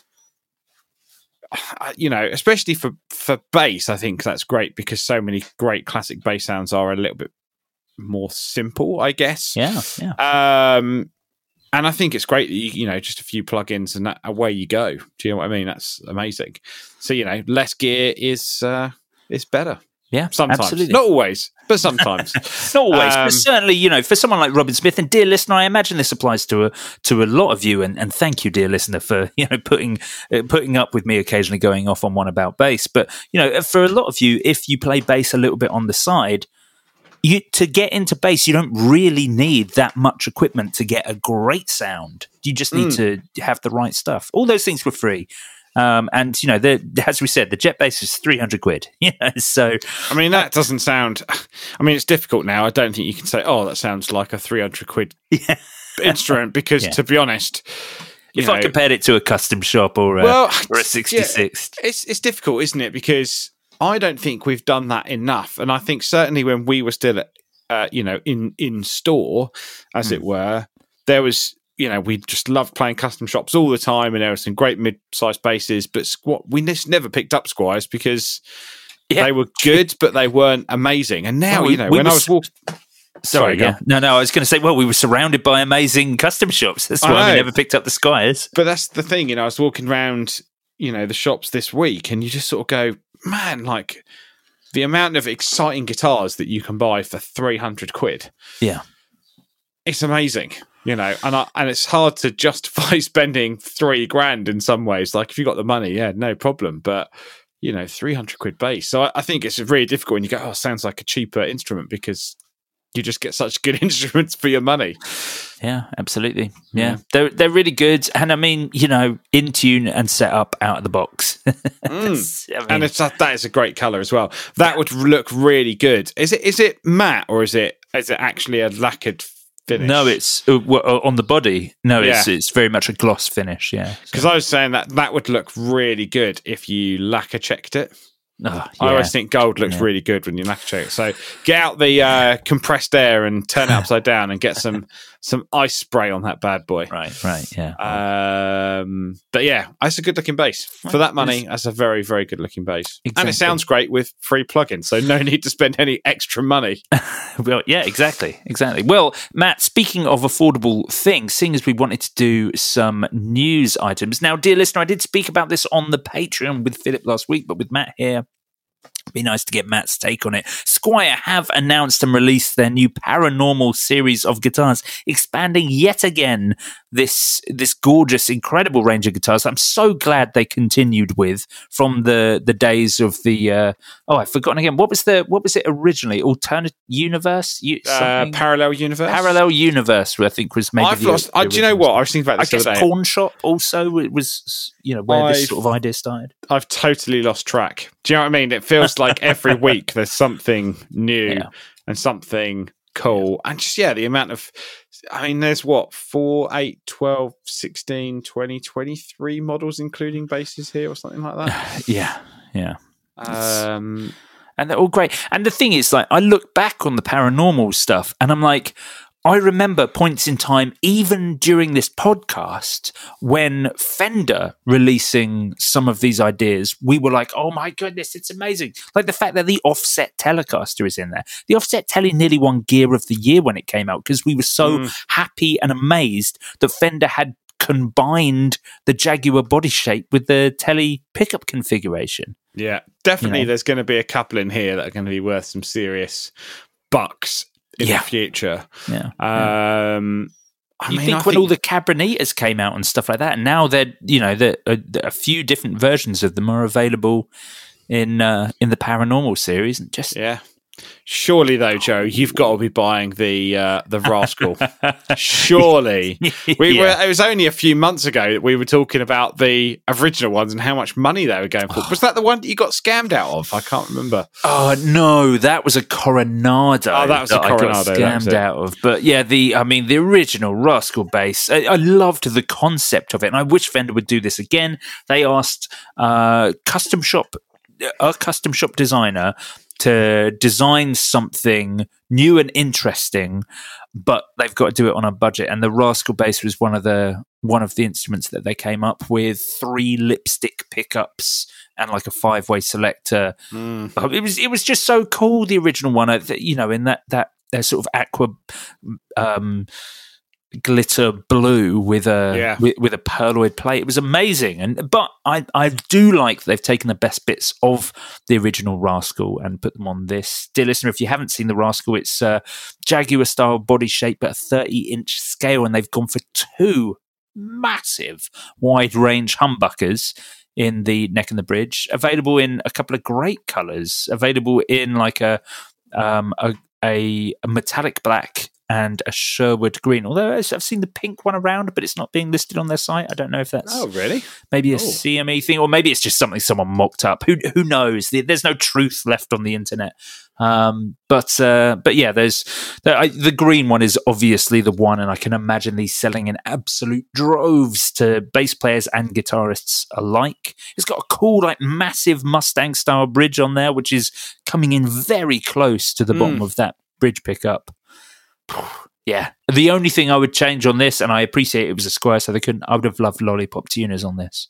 especially for bass, I think that's great, because so many great classic bass sounds are a little bit more simple, I guess. Yeah. And I think it's great that just a few plugins and away you go. Do you know what I mean? That's amazing. So, less gear is better. Yeah, sometimes. Absolutely. Not always, but sometimes. Not always, but certainly, for someone like Robin Smith, and dear listener, I imagine this applies to a lot of you, and thank you, dear listener, for putting up with me occasionally going off on one about bass. But for a lot of you, if you play bass a little bit on the side, to get into bass, you don't really need that much equipment to get a great sound. You just need to have the right stuff. All those things were free. And as we said, the jet bass is 300 quid. So I mean, that doesn't sound. I mean, it's difficult now. I don't think you can say, "Oh, that sounds like a 300 quid instrument," because to be honest, if I compared it to a custom shop or a 66, it's difficult, isn't it? Because I don't think we've done that enough, and I think certainly when we were still at, in store, as it were, there was. We just loved playing custom shops all the time, and there were some great mid-sized basses, but we just never picked up Squiers because they were good, but they weren't amazing. And now, when I was walking... Sorry, No, I was going to say, we were surrounded by amazing custom shops. That's why we never picked up the Squiers. But that's the thing, I was walking around, the shops this week, and you just sort of go, man, like, the amount of exciting guitars that you can buy for 300 quid. Yeah. It's amazing. and it's hard to justify spending £3,000 in some ways. Like if you got the money, yeah, no problem. But 300 quid base. So I think it's really difficult when you go, oh, sounds like a cheaper instrument, because you just get such good instruments for your money. Yeah, absolutely. Yeah, they're really good, and I mean, in tune and set up out of the box. And that is a great color as well. That would look really good. Is it matte, or is it actually a lacquered finish? No, it's on the body. No, it's very much a gloss finish. Yeah, because I was saying that would look really good if you lacquer checked it. Oh, yeah. I always think gold looks really good when you lacquer check it. So get out the compressed air and turn it upside down and get some ice spray on that bad boy. Right, yeah. But yeah, it's a good looking bass. For that money, that's a very, very good looking bass. Exactly. And it sounds great with free plugins, so no need to spend any extra money. Well, yeah, exactly. Well, Matt, speaking of affordable things, seeing as we wanted to do some news items. Now, dear listener, I did speak about this on the Patreon with Philip last week, but with Matt here, it'd be nice to get Matt's take on it. Squier have announced and released their new Paranormal series of guitars, expanding yet again this gorgeous, incredible range of guitars. I'm so glad they continued with from the days of the I've forgotten again. What was it originally? Alternate Universe? Parallel Universe? Parallel Universe, I think, was maybe. I've lost. Do you know what? I was thinking about this the other day. Pawn Shop also, it was where this sort of idea started. I've totally lost track. Do you know what I mean? It feels like every week there's something new and something cool. And just, the amount of, there's 4, 8, 12, 16, 20, 23 models, including basses here or something like that. Yeah. And they're all great. And the thing is, I look back on the Paranormal stuff and I'm like, I remember points in time, even during this podcast, when Fender releasing some of these ideas, we were like, oh my goodness, it's amazing. Like the fact that the Offset Telecaster is in there. The Offset Tele nearly won Gear of the Year when it came out, because we were so happy and amazed that Fender had combined the Jaguar body shape with the Tele pickup configuration. Yeah, definitely there's going to be a couple in here that are going to be worth some serious bucks in the future. I think when all the Cabernetas came out and stuff like that, and now they're a few different versions of them are available in the Paranormal series, and just Surely, though, Joe, you've got to be buying the Rascal. Surely, it was only a few months ago that we were talking about the original ones and how much money they were going for. Was that the one that you got scammed out of? I can't remember. Oh no, that was a Coronado. Oh, that was a Coronado. I got scammed out of. But yeah, the original Rascal bass. I loved the concept of it, and I wish Fender would do this again. They asked a custom shop designer to design something new and interesting, but they've got to do it on a budget. And the Rascal bass was one of the instruments that they came up with, 3 lipstick pickups and like a 5-way selector. It was just so cool. The original one, in that sort of aqua glitter blue with a pearloid plate. It was amazing, but I do like that they've taken the best bits of the original Rascal and put them on this. Dear listener, if you haven't seen the Rascal, it's Jaguar style body shape at a 30-inch scale, and they've gone for 2 massive wide range humbuckers in the neck and the bridge, available in a couple of great colors, available in like a metallic black and a Sherwood green. Although I've seen the pink one around, but it's not being listed on their site. I don't know if that's maybe a CME thing, or maybe it's just something someone mocked up. Who knows? There's no truth left on the internet. But yeah, there's the green one is obviously the one, and I can imagine these selling in absolute droves to bass players and guitarists alike. It's got a cool, like, massive Mustang style bridge on there, which is coming in very close to the bottom of that bridge pickup. Yeah, the only thing I would change on this, and I appreciate it was a Squier, so I would have loved lollipop tuners on this.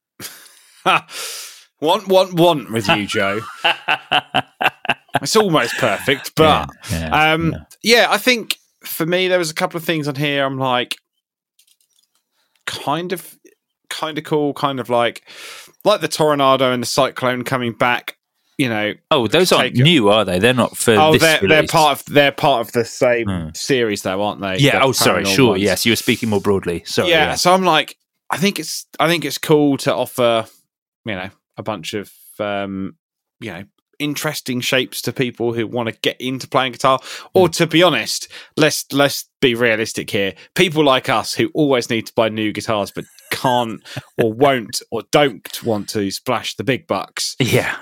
Want with you, Joe. It's almost perfect, but I think for me there was a couple of things on here I'm like kind of cool, kind of like the Toronado and the Cyclone coming back. those aren't new, are they? They're not for this they're part of the same series, though, aren't they? Yeah. Sorry. Sure. Ones. Yes, you were speaking more broadly. Sorry. Yeah. So I'm like, I think it's cool to offer, a bunch of, interesting shapes to people who want to get into playing guitar. Or to be honest, let's be realistic here. People like us who always need to buy new guitars but can't or won't or don't want to splash the big bucks. Yeah.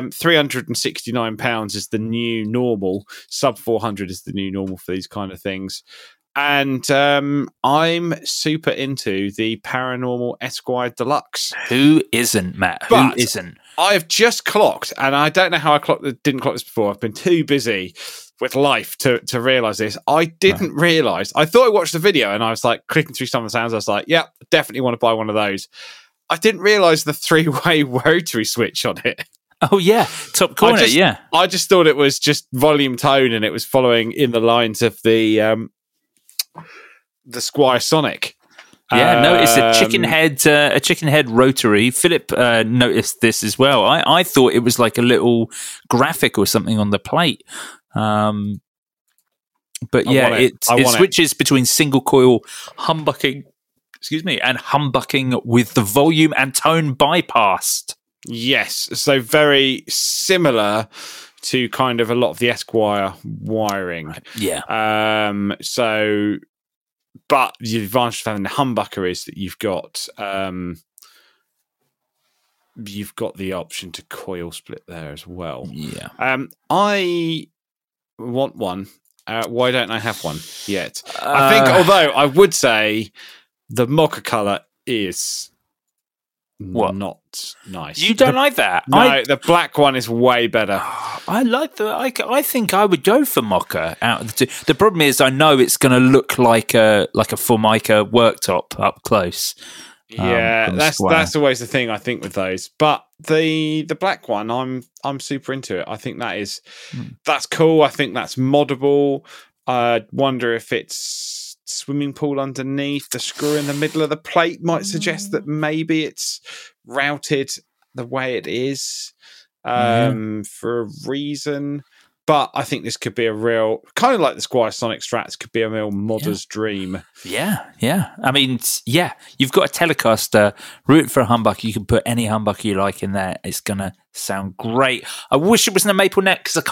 £369 is the new normal. Sub 400 is the new normal for these kind of things. And I'm super into the Paranormal Esquire Deluxe. Who isn't, Matt? Who isn't? I've just clocked, and I don't know how I didn't clock this before. I've been too busy with life to realise this. I didn't realise. I thought I watched the video, and I was like clicking through some of the sounds. I was like, yeah, definitely want to buy one of those. I didn't realise the 3-way rotary switch on it. Oh, yeah. Top corner, I just thought it was just volume tone, and it was following in the lines of the Squier Sonic. Yeah, no, it's a chicken head rotary. Philip noticed this as well. I thought it was like a little graphic or something on the plate. But yeah, it switches between single coil humbucking, and humbucking with the volume and tone bypassed. Yes, so very similar to kind of a lot of the Esquire wiring. Right. Yeah. But the advantage of having the humbucker is that you've got the option to coil split there as well. Yeah. I want one. Why don't I have one yet? I think, although I would say the mocha color is not nice. You don't like that? No, the black one is way better. I like the. I think I would go for mocha out of the two. The problem is, I know it's going to look like a Formica worktop up close. Yeah, that's always the thing I think with those. But the black one, I'm super into it. I think that's cool. I think that's moddable. I wonder if it's swimming pool underneath. The screw in the middle of the plate might suggest that maybe it's routed the way it is for a reason. But I think this could be a real, kind of like the Squier Sonic Strats, could be a real modder's dream. Yeah. I mean, you've got a Telecaster, root for a humbucker. You can put any humbucker you like in there. It's going to sound great. I wish it was in a maple neck because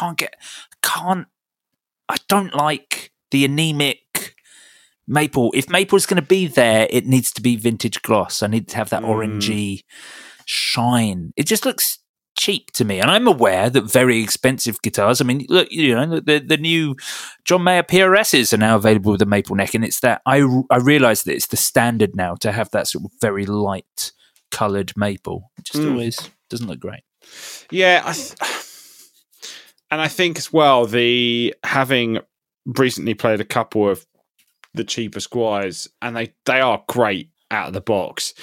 I don't like the anemic maple. If maple's going to be there, it needs to be vintage gloss. I need to have that orangey shine. It just looks cheap to me, and I'm aware that very expensive guitars. I mean, look, the new John Mayer PRSs are now available with a maple neck, and it's that I realise that it's the standard now to have that sort of very light coloured maple. It just always doesn't look great. Yeah, and I think as well, having recently played a couple of the cheaper Squiers, and they are great out of the box.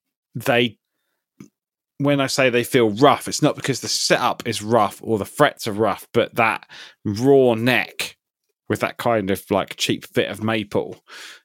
When I say they feel rough, it's not because the setup is rough or the frets are rough, but that raw neck with that kind of like cheap fit of maple,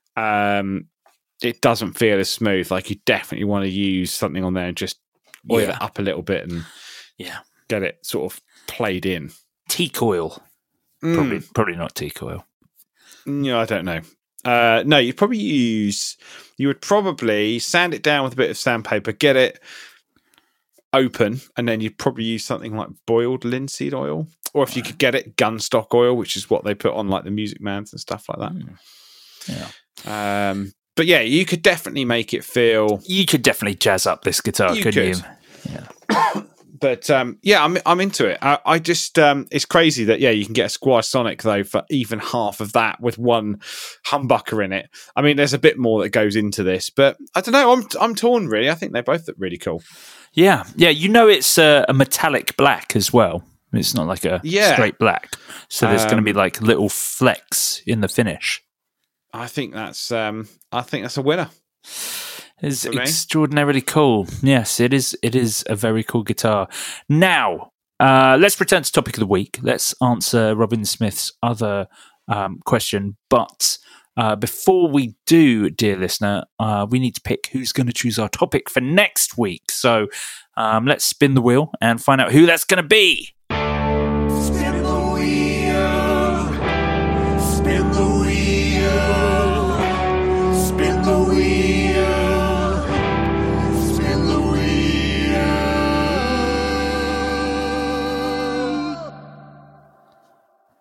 it doesn't feel as smooth. Like you definitely want to use something on there and just oil it up a little bit and get it sort of played in. T-coil. Probably not T-coil. Yeah, I don't know. No, you would probably sand it down with a bit of sandpaper, get it open, and then you'd probably use something like boiled linseed oil, or if you could get it, gunstock oil, which is what they put on like the Music Mans and stuff like that. But yeah, you could definitely make it feel. You could definitely jazz up this guitar, couldn't you? Yeah. But I'm into it. I just it's crazy that you can get a Squier Sonic though for even half of that with one humbucker in it. I mean, there's a bit more that goes into this, but I don't know. I'm torn really. I think they both look really cool. Yeah. It's a metallic black as well. It's not like a straight black, so there's going to be like little flecks in the finish. I think that's a winner. It's extraordinarily cool. Yes, it is. It is a very cool guitar. Now, let's return to topic of the week. Let's answer Robin Smith's other question. But before we do, dear listener, we need to pick who's going to choose our topic for next week. So let's spin the wheel and find out who that's going to be.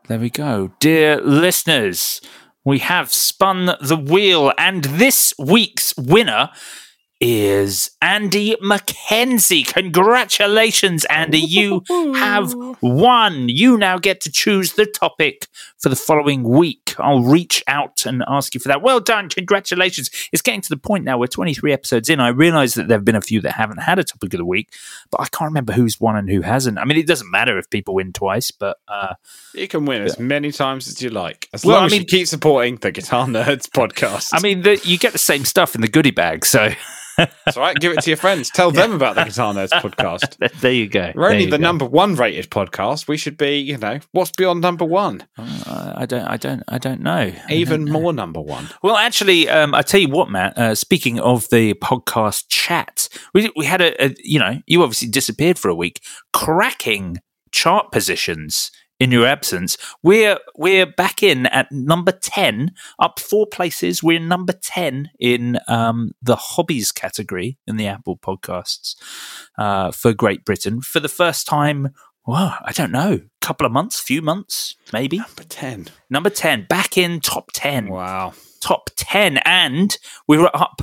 There we go. Dear listeners, we have spun the wheel, and this week's winner is Andy Mackenzie. Congratulations, Andy. You have won. You now get to choose the topic for the following week. I'll reach out and ask you for that. Well done. Congratulations. It's getting to the point now. We're 23 episodes in. I realise that there have been a few that haven't had a topic of the week, but I can't remember who's won and who hasn't. I mean, it doesn't matter if people win twice, but... you can win as many times as you like. As long as you keep supporting the Guitar Nerds podcast. I mean, you get the same stuff in the goodie bag, so... That's all right. Give it to your friends. Tell them about the Guitar Nerds podcast. There you go. We're only the number one rated podcast. We should be, what's beyond number one? I don't know. Even more number one. Well, actually, I tell you what, Matt. Speaking of the podcast chat, we had you obviously disappeared for a week, cracking chart positions. In your absence, we're back in at number 10, up 4 places. We're number 10 in the hobbies category in the Apple podcasts for Great Britain for the first time. Well, I don't know, few months, maybe. Number 10, back in top 10. Wow. Top 10, and we're up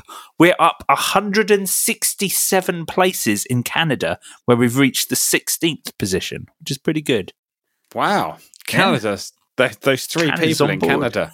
167 places in Canada, where we've reached the 16th position, which is pretty good. Wow. Canada, those 3 Canada's people in Canada.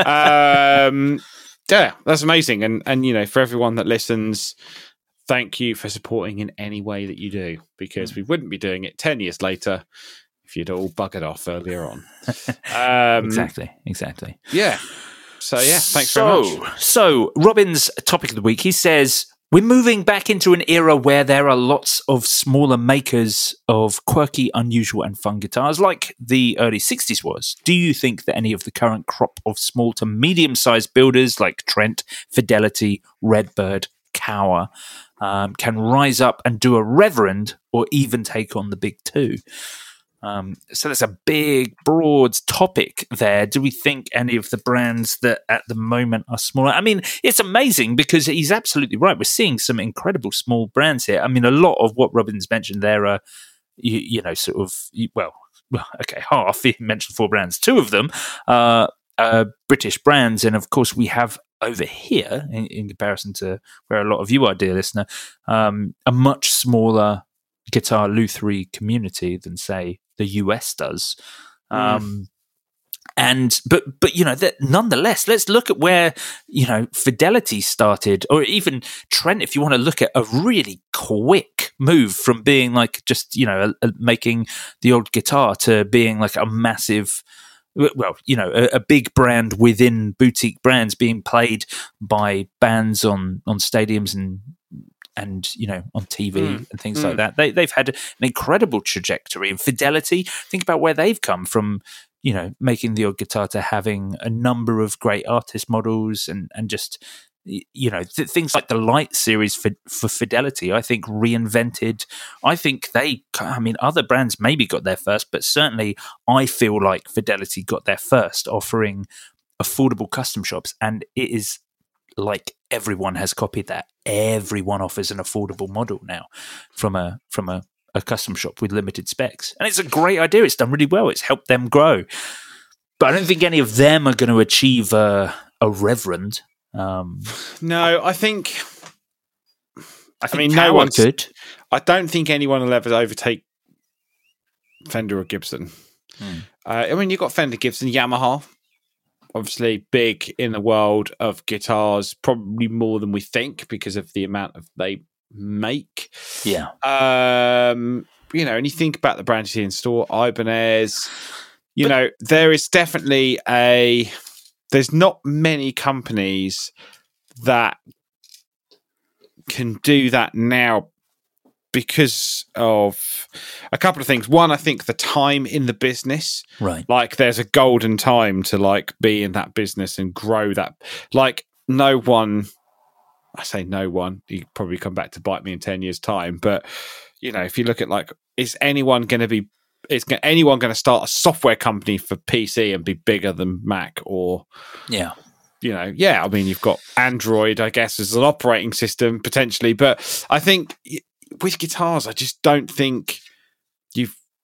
Yeah, that's amazing. And for everyone that listens, thank you for supporting in any way that you do, because we wouldn't be doing it 10 years later if you'd all buggered off earlier on. Exactly. Yeah. So, thanks very much. So, Robin's topic of the week, he says... We're moving back into an era where there are lots of smaller makers of quirky, unusual and fun guitars like the early 60s was. Do you think that any of the current crop of small to medium-sized builders like Trent, Fidelity, Redbird, Cower can rise up and do a Reverend or even take on the big two? So there's a big, broad topic there. Do we think any of the brands that at the moment are smaller? I mean, it's amazing because he's absolutely right. We're seeing some incredible small brands here. I mean, a lot of what Robin's mentioned there are, half. He mentioned 4 brands. 2 of them are British brands. And of course, we have over here, in comparison to where a lot of you are, dear listener, a much smaller guitar lutherie community than, say, the US does. But nonetheless, let's look at where Fidelity started, or even Trent, if you want to look at a really quick move from being like just making the old guitar to being like a massive, a big brand within boutique brands, being played by bands on stadiums and on TV and things like that. They've had an incredible trajectory. And Fidelity, think about where they've come from, making the odd guitar to having a number of great artist models and just, things like the Light series for Fidelity, I think reinvented. I think other brands maybe got there first, but certainly I feel like Fidelity got there first, offering affordable custom shops. And it is like everyone has copied that. Everyone offers an affordable model now from a custom shop with limited specs. And it's a great idea. It's done really well. It's helped them grow. But I don't think any of them are going to achieve a Reverend. No, I think no one could. I don't think anyone will ever overtake Fender or Gibson. You've got Fender, Gibson, Yamaha. Obviously big in the world of guitars, probably more than we think because of the amount of they make. Yeah. And you think about the brands you see in store, Ibanez, there is definitely there's not many companies that can do that now because of a couple of things. One, I think the time in the business, right? Like there's a golden time to like be in that business and grow that. Like no one, I say no one, you probably come back to bite me in 10 years time. But if you look at like, is anyone going to start a software company for PC and be bigger than Mac or, you've got Android, I guess, as an operating system potentially. But I think with guitars, I just don't think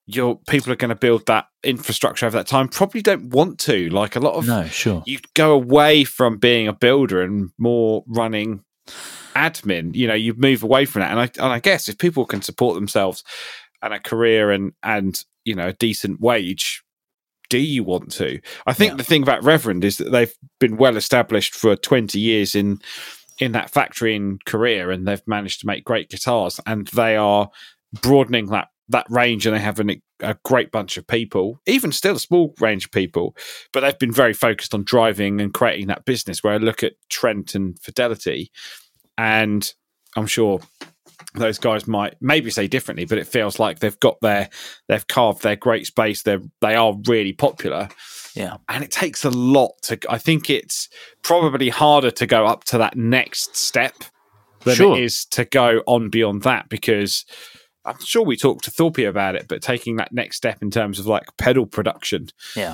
people are going to build that infrastructure over that time. Probably don't want to. Like a lot of you go away from being a builder and more running admin. You move away from that. And I guess if people can support themselves and a career and a decent wage, do you want to? I think the thing about Reverend is that they've been well established for 20 years in that factory in Korea, and they've managed to make great guitars, and they are broadening that range, and they have a great bunch of people, even still a small range of people, but they've been very focused on driving and creating that business. Where I look at Trent and Fidelity, and I'm sure those guys might maybe say differently, but it feels like they've carved their great space. They are really popular. Yeah. And it takes a lot I think it's probably harder to go up to that next step than it is to go on beyond that, because I'm sure we talked to Thorpe about it, but taking that next step in terms of like pedal production,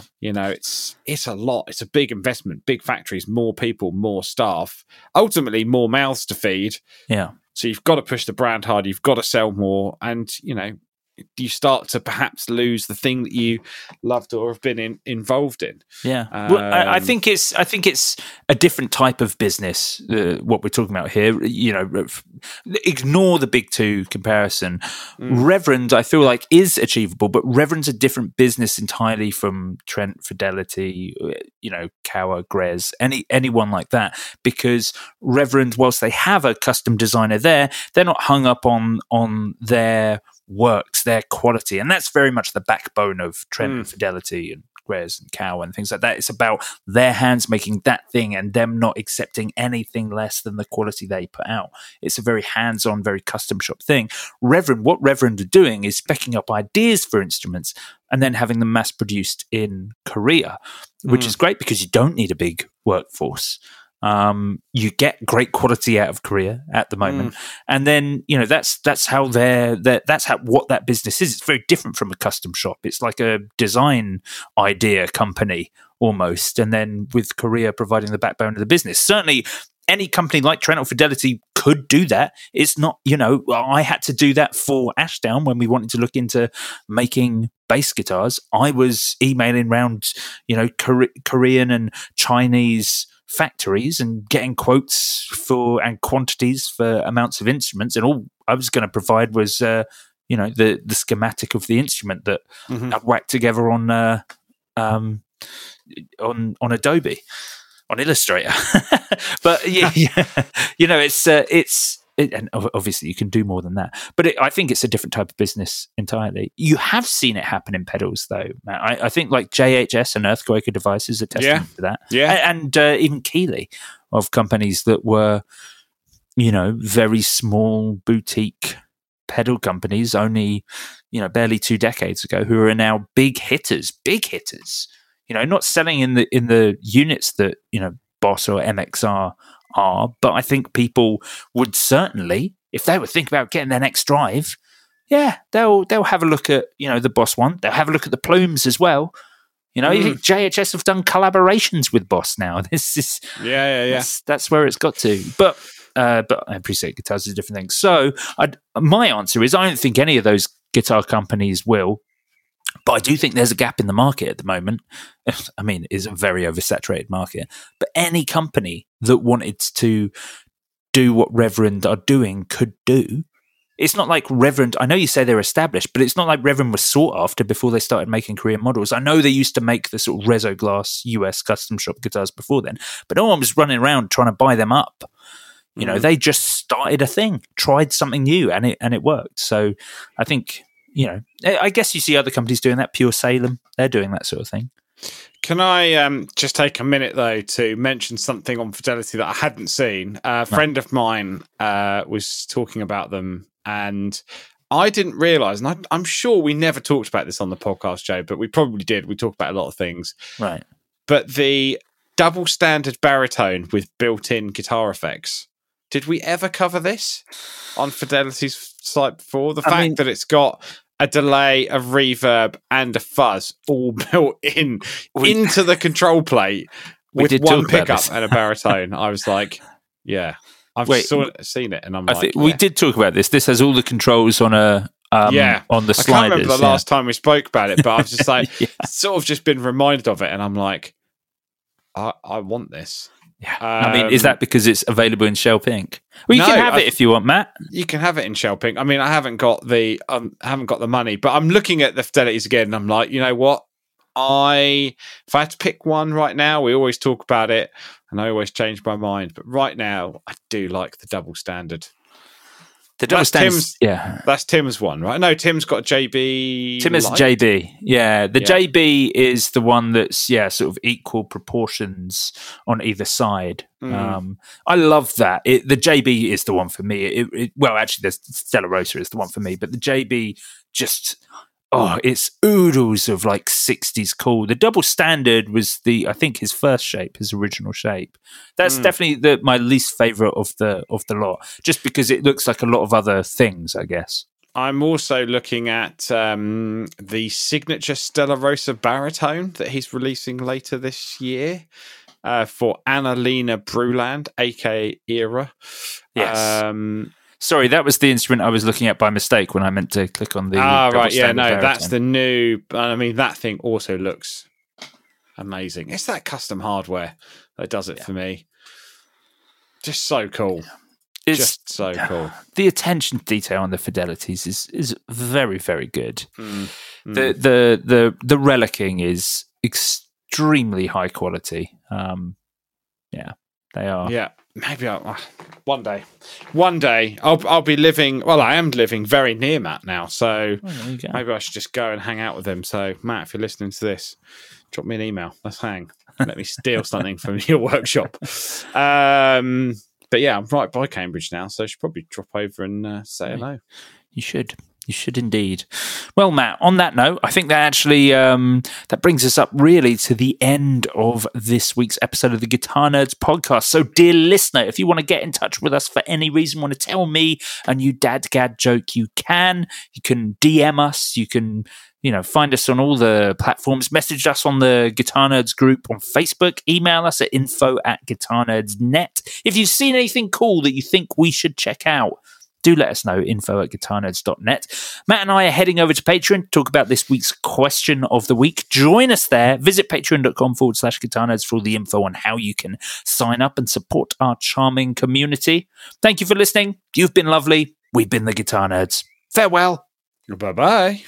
it's a lot. It's a big investment, big factories, more people, more staff, ultimately more mouths to feed. Yeah. So you've got to push the brand hard. You've got to sell more, and you start to perhaps lose the thing that you loved or have been involved in. Yeah, well, I think it's a different type of business. What we're talking about here, ignore the big two comparison. Reverend, I feel like, is achievable, but Reverend's a different business entirely from Trent, Fidelity, Kawa, Grez, anyone like that. Because Reverend, whilst they have a custom designer there, they're not hung up on their works, their quality, and that's very much the backbone of Trent and Fidelity and Grez and Cow and things like that. It's about their hands making that thing and them not accepting anything less than the quality they put out. It's a very hands-on, very custom shop thing. What Reverend are doing is specking up ideas for instruments and then having them mass produced in Korea, which is great because you don't need a big workforce. You get great quality out of Korea at the moment, and then that's how what that business is. It's very different from a custom shop. It's like a design idea company almost, and then with Korea providing the backbone of the business. Certainly, any company like Trent or Fidelity could do that. It's not, I had to do that for Ashdown when we wanted to look into making bass guitars. I was emailing around, Korean and Chinese factories and getting quotes for and quantities for amounts of instruments, and all I was going to provide was the schematic of the instrument that I'd whacked together on Adobe, on Illustrator. But and obviously you can do more than that, but I think it's a different type of business entirely. You have seen it happen in pedals, though, Matt. I think like JHS and Earthquaker Devices are testament to that. Yeah, and even Keeley, of companies that were, very small boutique pedal companies only, barely 2 decades ago, who are now big hitters. Not selling in the units that Boss or MXR are, but I think people would certainly, if they would think about getting their next drive, they'll have a look at the Boss one. They'll have a look at the Plumes as well. JHS have done collaborations with Boss now. This is that's where it's got to. But I appreciate guitars is a different thing. So my answer is I don't think any of those guitar companies will. But I do think there's a gap in the market at the moment. I mean, it's a very oversaturated market. But any company that wanted to do what Reverend are doing could do. It's not like Reverend, I know you say they're established, but it's not like Reverend was sought after before they started making Korean models. I know they used to make the sort of Rezo Glass US custom shop guitars before then, but no one was running around trying to buy them up. They just started a thing, tried something new, and it worked. So I think... I guess you see other companies doing that. Pure Salem, they're doing that sort of thing. Can I just take a minute, though, to mention something on Fidelity that I hadn't seen? A friend of mine was talking about them, and I didn't realise, and I'm sure we never talked about this on the podcast, Joe, but we probably did. We talked about a lot of things. Right. But the double standard baritone with built-in guitar effects, did we ever cover this on Fidelity's site before? The fact that it's got a delay, a reverb, and a fuzz all built into the control plate with one pickup and a baritone. I was like, I've seen it, and I'm like, we did talk about this. This has all the controls on a on the sliders. I can't remember the last time we spoke about it, but I've just like sort of just been reminded of it, and I'm like, I want this. Yeah. I mean, is that because it's available in shell pink? Well, you can have it if you want, Matt. You can have it in shell pink. I mean, I haven't got the money, but I'm looking at the Fidelities again, and I'm like, you know what? If I had to pick one right now, we always talk about it, and I always change my mind. But right now, I do like the double standard. The double standard, that's Tim's one, right? No, Tim's got JB. Tim is JB. Yeah, the JB is the one that's sort of equal proportions on either side. I love that. The JB is the one for me. Well, actually, the Stella Rosa is the one for me, but the JB just. Oh, it's oodles of like 60s cool. The double standard was I think his first shape, his original shape. That's definitely my least favorite of the lot, just because it looks like a lot of other things, I guess. I'm also looking at the signature Stella Rosa baritone that he's releasing later this year for Annalena Bruland, aka Era. Yes. Sorry, that was the instrument I was looking at by mistake when I meant to click on the... right, yeah, no, baritone. That's the new... I mean, that thing also looks amazing. It's that custom hardware that does it for me. Just so cool. It's just so cool. The attention to detail on the Fidelities is very, very good. The relicking is extremely high quality. They are. Yeah. Maybe one day I'll be living. Well, I am living very near Matt now, so maybe I should just go and hang out with him. So, Matt, if you're listening to this, drop me an email. Let's hang. Let me steal something from your workshop. But yeah, I'm right by Cambridge now, so I should probably drop over and say hello. You should. You should indeed. Well, Matt, on that note, I think that actually that brings us up really to the end of this week's episode of the Guitar Nerds podcast. So, dear listener, if you want to get in touch with us for any reason, want to tell me a new dadgad joke, you can. You can DM us. You can, find us on all the platforms. Message us on the Guitar Nerds group on Facebook. Email us at info@guitarnerds.net. If you've seen anything cool that you think we should check out, do let us know, info@guitarnerds.net. Matt and I are heading over to Patreon to talk about this week's question of the week. Join us there. Visit patreon.com/guitarnerds for all the info on how you can sign up and support our charming community. Thank you for listening. You've been lovely. We've been the Guitar Nerds. Farewell. Bye-bye.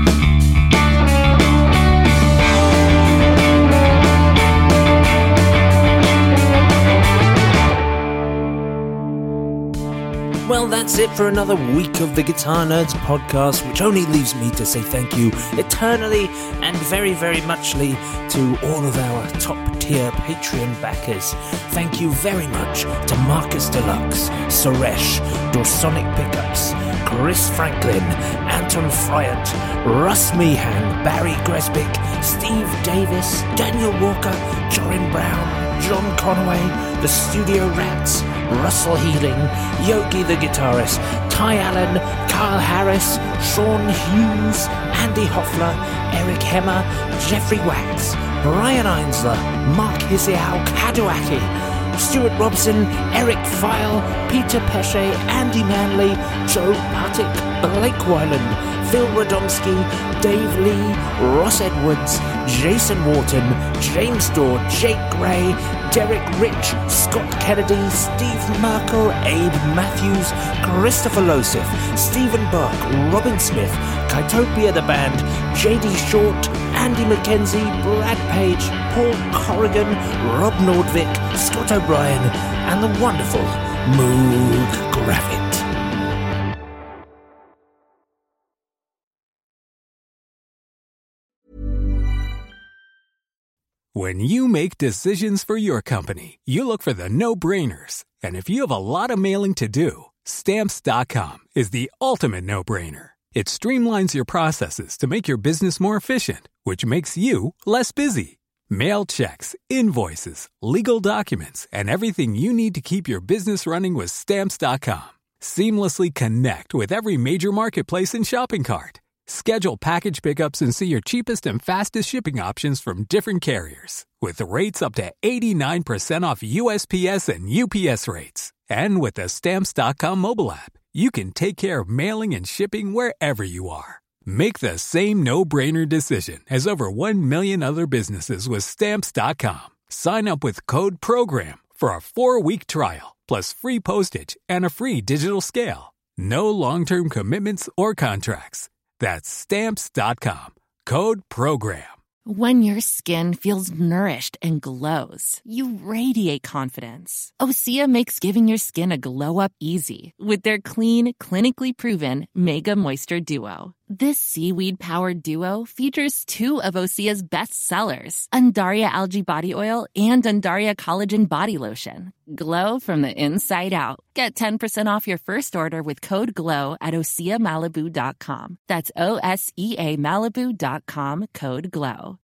Well, that's it for another week of the Guitar Nerds podcast, which only leaves me to say thank you eternally and very, very muchly to all of our top-tier Patreon backers. Thank you very much to Marcus Deluxe, Suresh, Dorsonic Pickups, Chris Franklin, Anton Fryant, Russ Meehan, Barry Gresbick, Steve Davis, Daniel Walker, Jorin Brown, John Conway, The Studio Rats, Russell Healing, Yogi the Guitarist, Ty Allen, Carl Harris, Sean Hughes, Andy Hoffler, Eric Hemmer, Jeffrey Wax, Brian Einsler, Mark Hiziao Kaduaki, Stuart Robson, Eric File, Peter Pesce, Andy Manley, Joe Puttick, Blake Wyland, Phil Radomski, Dave Lee, Ross Edwards, Jason Wharton, James Dorr, Jake Gray, Derek Rich, Scott Kennedy, Steve Merkel, Abe Matthews, Christopher Losif, Stephen Burke, Robin Smith, Kytopia the Band, JD Short, Andy McKenzie, Brad Page, Paul Corrigan, Rob Nordvik, Scott O'Brien, and the wonderful Moog Gravitt. When you make decisions for your company, you look for the no-brainers. And if you have a lot of mailing to do, Stamps.com is the ultimate no-brainer. It streamlines your processes to make your business more efficient, which makes you less busy. Mail checks, invoices, legal documents, and everything you need to keep your business running with Stamps.com. Seamlessly connect with every major marketplace and shopping cart. Schedule package pickups and see your cheapest and fastest shipping options from different carriers. With rates up to 89% off USPS and UPS rates. And with the Stamps.com mobile app, you can take care of mailing and shipping wherever you are. Make the same no-brainer decision as over 1 million other businesses with Stamps.com. Sign up with code PROGRAM for a 4-week trial, plus free postage and a free digital scale. No long-term commitments or contracts. That's Stamps.com. Code PROGRAM. When your skin feels nourished and glows, you radiate confidence. Osea makes giving your skin a glow-up easy with their clean, clinically proven Mega Moisture Duo. This seaweed-powered duo features 2 of Osea's best sellers, Undaria Algae Body Oil and Undaria Collagen Body Lotion. Glow from the inside out. Get 10% off your first order with code GLOW at OseaMalibu.com. That's OSEA Malibu.com, code GLOW.